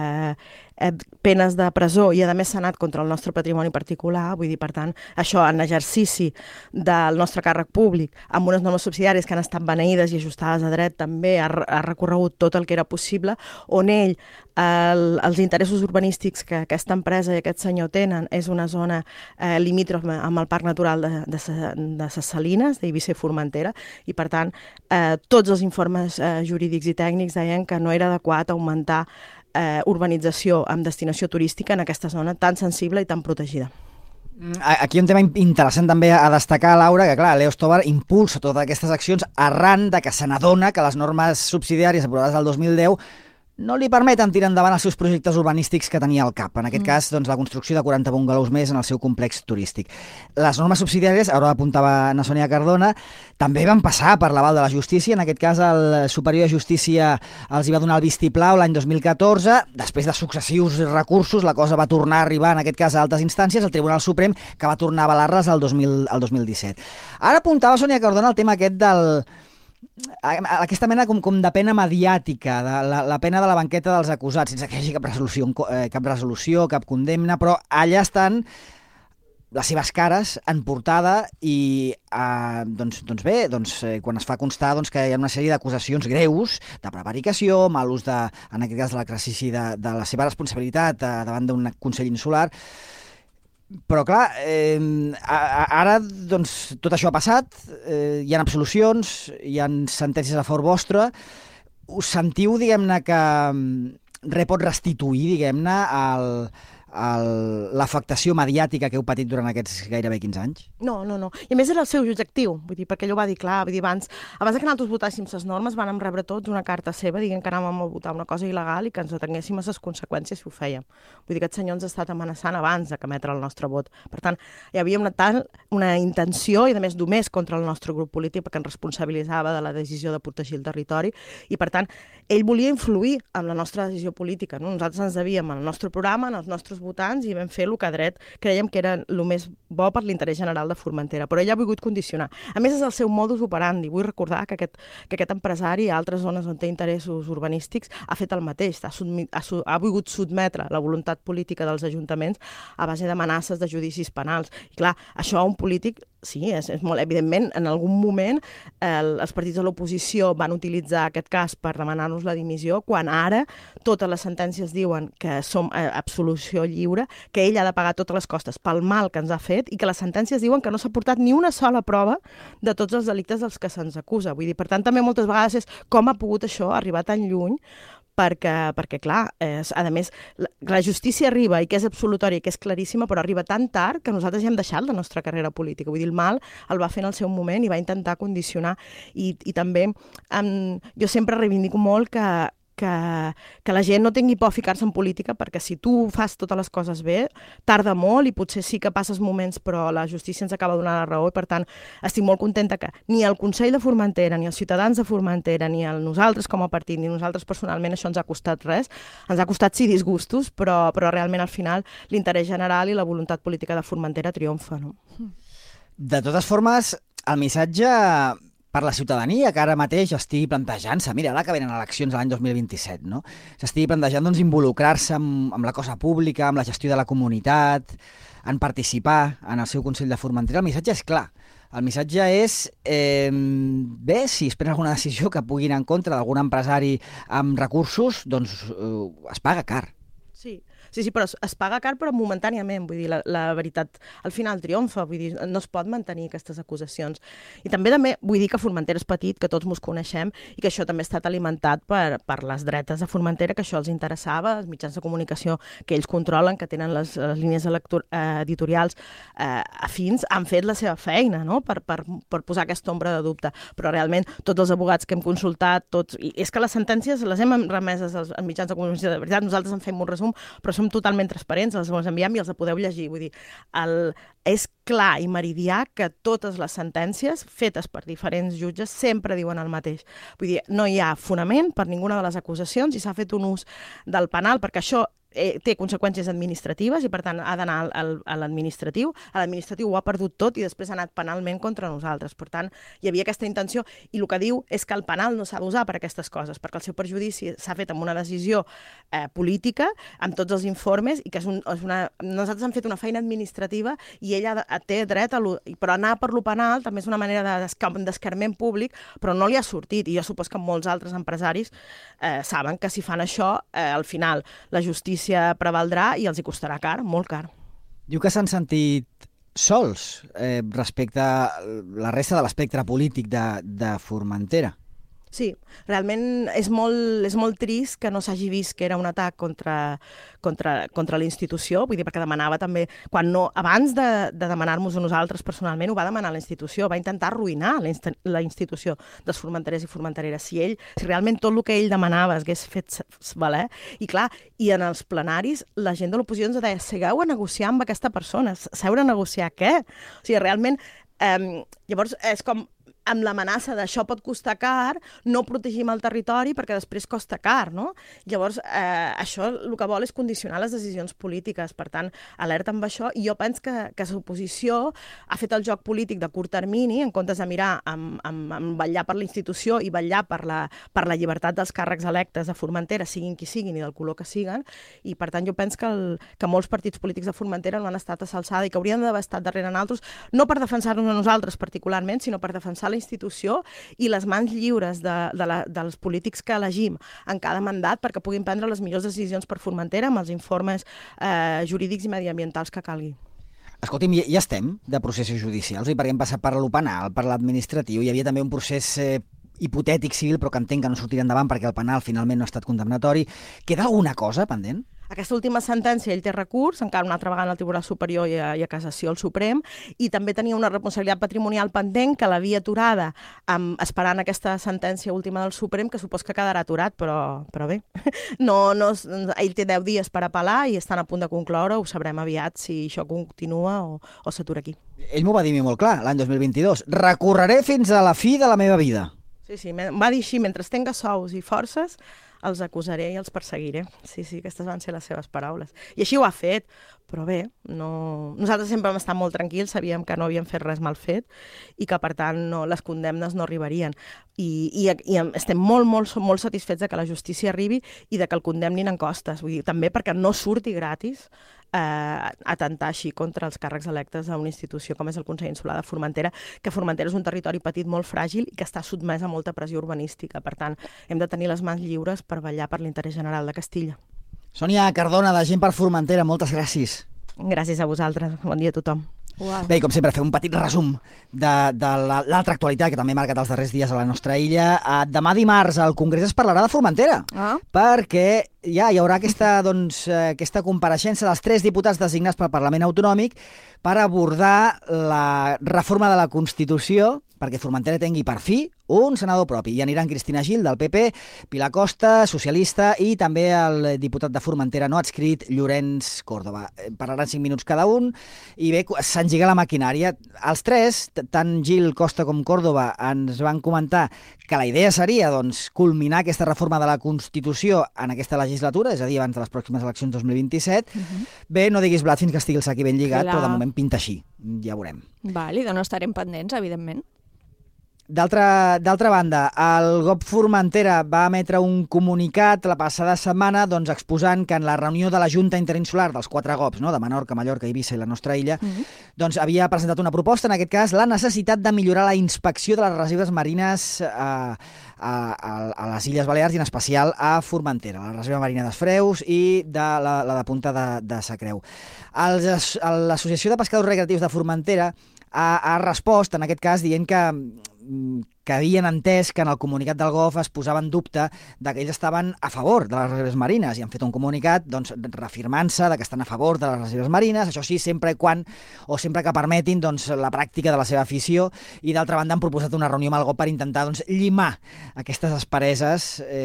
penes de presó i a més s'ha anat contra el nostre patrimoni particular. Vull dir, per tant, això en exercici del nostre càrrec públic, amb unes normes subsidiàries que han estat beneïdes i ajustades a dret, també ha recorregut tot el que era possible, on ell, els interessos urbanístics que aquesta empresa i aquest senyor tenen és una zona limítrofa amb el Parc Natural de ses Salines, d'Eivissa i Formentera, i per tant, tots els informes jurídics i tècnics deien que no era adequat augmentar urbanització amb destinació turística en aquesta zona tan sensible i tan protegida. Aquí hi ha un tema interessant també a destacar, Laura, que clar, Leo Stobar impulsa totes aquestes accions arran de que se n'adona que les normes subsidiàries aprovades el 2010 no li permeten tirar endavant els seus projectes urbanístics que tenia al cap. En aquest cas, la construcció de 40 bungalows més en el seu complex turístic. Les normes subsidiàries, ara apuntava na Sònia Cardona, també van passar per l'aval de la justícia. En aquest cas, el Superior de Justícia els hi va donar el vistiplau l'any 2014. Després de successius recursos, la cosa va tornar a arribar, en aquest cas, a altes instàncies, al Tribunal Suprem, que va tornar a avalar-les el 2017. Ara apuntava Sònia Cardona el tema aquest aquesta mena com de pena mediàtica, la pena de la banqueta dels acusats, sense que hi hagi cap resolució, cap condemna, però allà estan les seves cares en portada i quan es fa constar que hi ha una sèrie d'acusacions greus de prevaricació, mal ús en aquest cas de l'exercici de la seva responsabilitat davant d'un Consell Insular. Però clar, ara tot això ha passat, hi ha absolucions, hi ha sentències a favor vostre. Us sentiu, diguem-ne, que res pot restituir, diguem-ne, l'afectació mediàtica que heu patit durant aquests gairebé 15 anys? No. I a més era el seu objectiu, vull dir, perquè ell ho va dir clar, vull dir, abans que nosaltres votàssim les normes, vam rebre tots una carta seva dient que anàvem a votar una cosa il·legal i que ens atenguéssim a les conseqüències si ho fèiem. Vull dir, aquest senyor ens ha estat amenaçant abans de que emetre el nostre vot. Per tant, hi havia una intenció, i a més només contra el nostre grup polític, perquè ens responsabilitzava de la decisió de protegir el territori, i per tant, ell volia influir en la nostra decisió política. No? Nosaltres ens devíem al nostre programa, als nostres votants, i vam fer el que a dret creiem que era el més bo per l'interès general de Formentera, però ell ha volgut condicionar. A més, és el seu modus operandi. Vull recordar que aquest empresari a altres zones on té interessos urbanístics ha fet el mateix, ha volgut sotmetre la voluntat política dels ajuntaments a base d'amenaces de judicis penals. I clar, això a un polític, sí, és molt evidentment, en algun moment els partits de l'oposició van utilitzar aquest cas per demanar-nos la dimissió, quan ara totes les sentències diuen que som absolució lliure, que ell ha de pagar totes les costes pel mal que ens ha fet i que les sentències diuen que no s'ha portat ni una sola prova de tots els delictes dels que se'ns acusa. Vull dir, per tant, també moltes vegades és com ha pogut això arribar tan lluny, perquè clar, a més, la justícia arriba i que és absolutòria i que és claríssima, però arriba tan tard que nosaltres ja hem deixat la nostra carrera política. Vull dir, el mal el va fer en el seu moment i va intentar condicionar. I també jo sempre reivindico molt que la gent no tingui por a ficar-se en política, perquè si tu fas totes les coses bé, tarda molt i potser sí que passes moments, però la justícia ens acaba donant la raó i, per tant, estic molt contenta que ni el Consell de Formentera, ni els ciutadans de Formentera, ni nosaltres com a partit, ni nosaltres personalment això ens ha costat res. Ens ha costat, sí, disgustos, però realment al final l'interès general i la voluntat política de Formentera triomfa. No? De totes formes, el missatge per la ciutadania que ara mateix estigui plantejant-se, mira, ara que venen eleccions l'any 2027, no? S'estigui plantejant involucrar-se amb la cosa pública, amb la gestió de la comunitat, en participar en el seu Consell de Formentera. El missatge és clar. El missatge és, bé, si es pren alguna decisió que pugui anar en contra d'algun empresari amb recursos, doncs es paga car. Sí, però es paga car, però momentàniament, vull dir, la veritat al final triomfa, vull dir, no es pot mantenir aquestes acusacions. I també vull dir que Formentera és petit, que tots mos coneixem, i que això també ha estat alimentat per les dretes de Formentera, que això els interessava, els mitjans de comunicació que ells controlen, que tenen les línies editorials afins, han fet la seva feina, no?, per posar aquesta ombra de dubte. Però realment tots els advocats que hem consultat, i és que les sentències les hem remeses als mitjans de comunicació, de veritat, nosaltres en fem un resum, però som totalment transparents, els enviem i els podeu llegir. Vull dir, és clar i meridià que totes les sentències fetes per diferents jutges sempre diuen el mateix. Vull dir, no hi ha fonament per ninguna de les acusacions i s'ha fet un ús del penal, perquè això té conseqüències administratives i, per tant, ha d'anar a l'administratiu. L'administratiu ho ha perdut tot i després ha anat penalment contra nosaltres. Per tant, hi havia aquesta intenció i el que diu és que el penal no s'ha d'usar per a aquestes coses, perquè el seu perjudici s'ha fet amb una decisió política, amb tots els informes, i que nosaltres hem fet una feina administrativa i ella té dret però anar per lo penal també és una manera d'escarment públic, però no li ha sortit. I jo suposo que molts altres empresaris saben que si fan això, al final la justícia prevaldrà i els hi costarà car, molt car. Diu que s'han sentit sols respecte a la resta de l'espectre polític de Formentera. Sí, realment és molt trist que no s'hagi vist que era un atac contra la institució, vull dir, perquè demanava també, abans de demanar-nos a nosaltres personalment, ho va demanar la institució, va intentar arruïnar la institució dels formenterers i formentereres. Si realment tot el que ell demanava hagués fet valer, i clar, i en els plenaris la gent de l'oposició ens deia, segueu a negociar amb aquesta persona, seure a negociar què? O sigui, realment, llavors és com amb l'amenaça d'això pot costar car, no protegim el territori perquè després costa car, no? Llavors, això el que vol és condicionar les decisions polítiques. Per tant, alerta amb això, i jo penso que l'oposició ha fet el joc polític de curt termini, en comptes de mirar amb vetllar per la institució i vetllar per la llibertat dels càrrecs electes de Formentera, siguin qui siguin i del color que siguen, i per tant jo penso que molts partits polítics de Formentera no han estat a l'alçada i que haurien d'haver estat darrere nosaltres, no per defensar-nos a nosaltres particularment, sinó per defensar la institució i les mans lliures dels polítics que elegim en cada mandat perquè puguin prendre les millors decisions per Formentera amb els informes jurídics i mediambientals que calgui. Escolti'm, ja estem de processos judicials, perquè hem passat per lo penal, per l'administratiu, hi havia també un procés hipotètic civil, però que entenc que no sortirà endavant perquè el penal finalment no ha estat condemnatori. Queda alguna cosa pendent? Aquesta última sentència, ell té recurs, encara una altra vegada al Tribunal Superior i a Cassació al Suprem, i també tenia una responsabilitat patrimonial pendent que l'havia aturada esperant aquesta sentència última del Suprem, que supos que quedarà aturat, però bé. Ell té 10 dies per apel·lar i estan a punt de concloure, ho sabrem aviat si això continua o s'atura aquí. Ell m'ho va dir molt clar, l'any 2022. Recorreré fins a la fi de la meva vida. Sí, va dir així, mentre tenga sous i forces, els acusaré i els perseguiré. Sí, aquestes van ser les seves paraules. I així ho ha fet, però bé, nosaltres sempre hem estat molt tranquils, sabíem que no havíem fet res mal fet i que, per tant, les condemnes no arribarien. I estem molt satisfets de que la justícia arribi i de que el condemnin en costes. Vull dir, també perquè no surti gratis atentar així contra els càrrecs electes a una institució com és el Consell Insular de Formentera, que Formentera és un territori petit molt fràgil i que està sotmès a molta pressió urbanística. Per tant, hem de tenir les mans lliures per vetllar per l'interès general de Castilla. Sònia Cardona, de Gent per Formentera, moltes gràcies. Gràcies a vosaltres. Bon dia a tothom. Wow. Bé, com sempre, fer un petit resum de l'altra actualitat que també ha marcat els darrers dies a la nostra illa. Demà dimarts al Congrés es parlarà de Formentera, perquè ja hi haurà aquesta compareixença dels 3 diputats designats pel Parlament Autonòmic per abordar la reforma de la Constitució perquè Formentera tingui per fi un senador propi. Hi aniran Cristina Gil, del PP, Pilar Costa, socialista, i també el diputat de Formentera no adscrit, Llorenç Córdoba. Parlaran 5 minuts cada un, i bé, s'engega la maquinària. Els 3, tant Gil, Costa com Córdoba, ens van comentar que la idea seria culminar aquesta reforma de la Constitució en aquesta legislatura, és a dir, abans de les pròximes eleccions 2027. Bé, no diguis blat fins que estigui el sac ben lligat, però de moment pinta així. Ja veurem. Val, i d'on estarem pendents, evidentment. D'altra banda, el GOP Formentera va emetre un comunicat la passada setmana exposant que en la reunió de la Junta Interinsular dels 4 GOPs, de Menorca, Mallorca, Eivissa i la nostra illa, havia presentat una proposta, en aquest cas, la necessitat de millorar la inspecció de les reserves marines a les Illes Balears i en especial a Formentera, la reserva marina d'Esfreus i la de Punta de Sacreu. L'Associació de Pescadors Recreatius de Formentera ha respost, en aquest cas, dient que havien entès que en el comunicat del GOF es posava en dubte que ells estaven a favor de les reserves marines i han fet un comunicat reafirmant-se que estan a favor de les reserves marines, això sí, sempre que permetin la pràctica de la seva afició, i d'altra banda han proposat una reunió amb el GOF per intentar llimar aquestes aspereses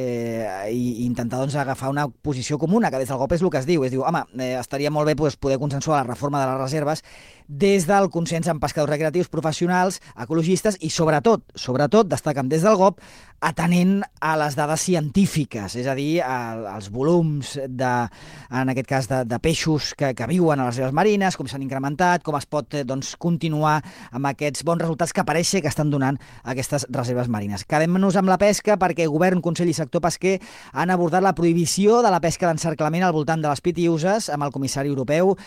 i intentar agafar una posició comuna, que des del GOF és el que es diu, home, estaria molt bé poder consensuar la reforma de les reserves des del consens amb pescadors recreatius professionals, ecologistes i sobretot destaquen des del GOP atenent a les dades científiques, és a dir, als volums en aquest cas de peixos que viuen a les reserves marines, com s'han incrementat, com es pot continuar amb aquests bons resultats que pareix ser que estan donant aquestes reserves marines. Quedem-nos amb la pesca perquè Govern, Consell i Sector Pesquer han abordat la prohibició de la pesca d'encerclament al voltant de les pitiüses amb el comissari europeu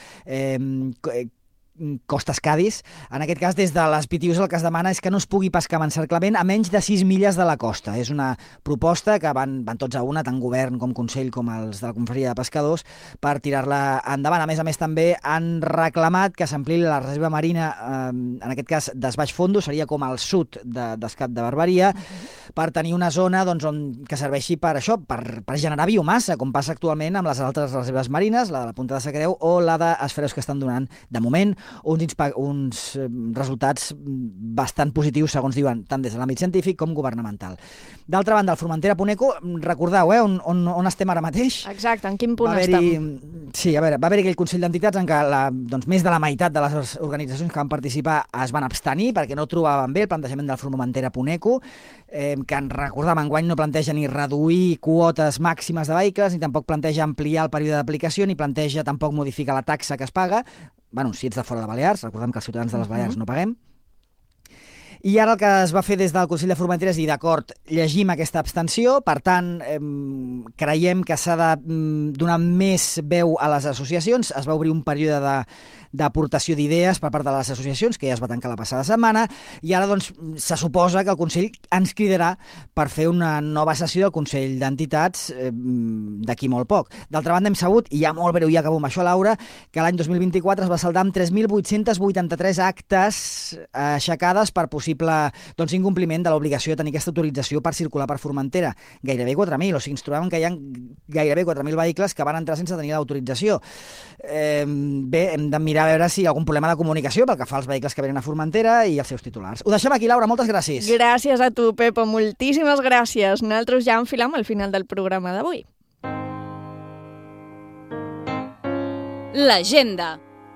Costas Cádiz. En aquest cas, des de les pitiüses el que es demana és que no es pugui pescar amb encerclament a menys de 6 milles de la costa. És una proposta que van tots a una, tant govern com Consell com els de la Confraria de Pescadors, per tirar-la endavant. A més, també han reclamat que s'ampliï la reserva marina, en aquest cas d'Es Baix Fondo, seria com al sud d'Escat de Barberia, per tenir una zona que serveixi per això, per generar biomassa, com passa actualment amb les altres reserves marines, la de la Punta de Sacreu o la d'Esfreus, que estan donant, de moment, uns resultats bastant positius, segons diuen, tant des de l'àmbit científic com governamental. D'altra banda, el Formentera Puneco, recordeu on estem ara mateix? Exacte, en quin punt estem? Sí, a veure, va haver aquell Consell d'Entitats en què més de la meitat de les organitzacions que van participar es van abstenir perquè no trobaven bé el plantejament del Formentera Puneco, que en recordàvem, enguany no planteja ni reduir quotes màximes de vehicles, ni tampoc planteja ampliar el període d'aplicació, ni planteja tampoc modificar la taxa que es paga. Bueno, si ets de fora de Balears, recordem que els ciutadans de les Balears no paguem. I ara el que es va fer des del Consell de Formentera és dir, d'acord, llegim aquesta abstenció, per tant, creiem que s'ha de donar més veu a les associacions, es va obrir un període d'aportació d'idees per part de les associacions, que ja es va tancar la passada setmana, i ara doncs se suposa que el Consell ens cridarà per fer una nova sessió del Consell d'Entitats d'aquí molt poc. D'altra banda, hem sabut, i ja molt breu, ja acabo amb això, Laura, que l'any 2024 es va saldar amb 3.883 actes aixecades per possible incompliment de l'obligació de tenir aquesta autorització per circular per Formentera. Gairebé 4.000, o sigui, ens trobem que hi ha gairebé 4.000 vehicles que van entrar sense tenir l'autorització. Bé, hem de mirar a veure si hi ha algun problema de comunicació pel que fa als vehicles que venen a Formentera i els seus titulars. Ho deixem aquí, Laura, moltes gràcies. Gràcies a tu, Pepo, moltíssimes gràcies. Nosaltres ja enfilam al final del programa d'avui. L'agenda.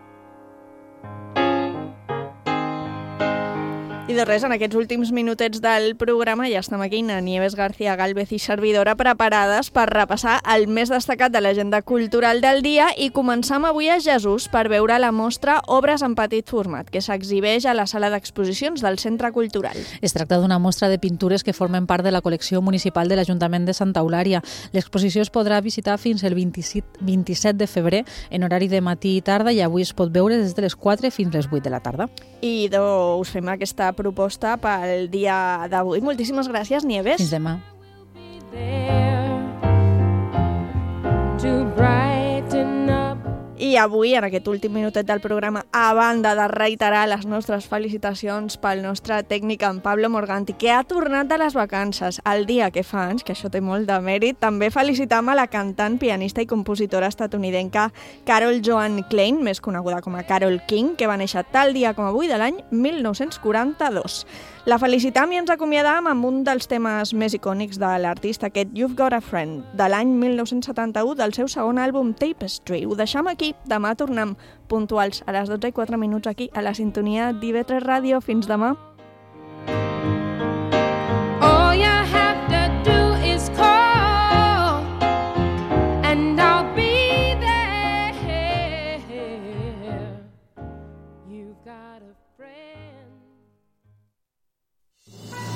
I de res, en aquests últims minutets del programa ja estem aquí, na Nieves García Gálvez i servidora, preparades per repassar el més destacat de l'agenda cultural del dia i començam avui a Jesús per veure la mostra Obres en petit format, que s'exhibeix a la sala d'exposicions del Centre Cultural. Es tracta d'una mostra de pintures que formen part de la col·lecció municipal de l'Ajuntament de Santa Eulària. L'exposició es podrà visitar fins el 27 de febrer en horari de matí i tarda i avui es pot veure des de les 4 fins les 8 de la tarda. I us fem aquesta proposta pel dia d'avui. Moltíssimes gràcies, Nieves. Fins demà. I avui, en aquest últim minutet del programa, a banda de reiterar les nostres felicitacions pel nostre tècnic, en Pablo Morganti, que ha tornat de les vacances el dia que fa anys, que això té molt de mèrit, també felicitam a la cantant, pianista i compositora estatunidenca Carol Joan Klein, més coneguda com a Carole King, que va néixer tal dia com avui de l'any 1942. La felicitam i ens acomiadam amb un dels temes més icònics de l'artista, aquest You've Got a Friend, de l'any 1971, del seu segon àlbum Tapestry. Ho deixam aquí, demà tornem puntuals a les 12:04 aquí, a la sintonia d'IV3 Ràdio. Fins demà.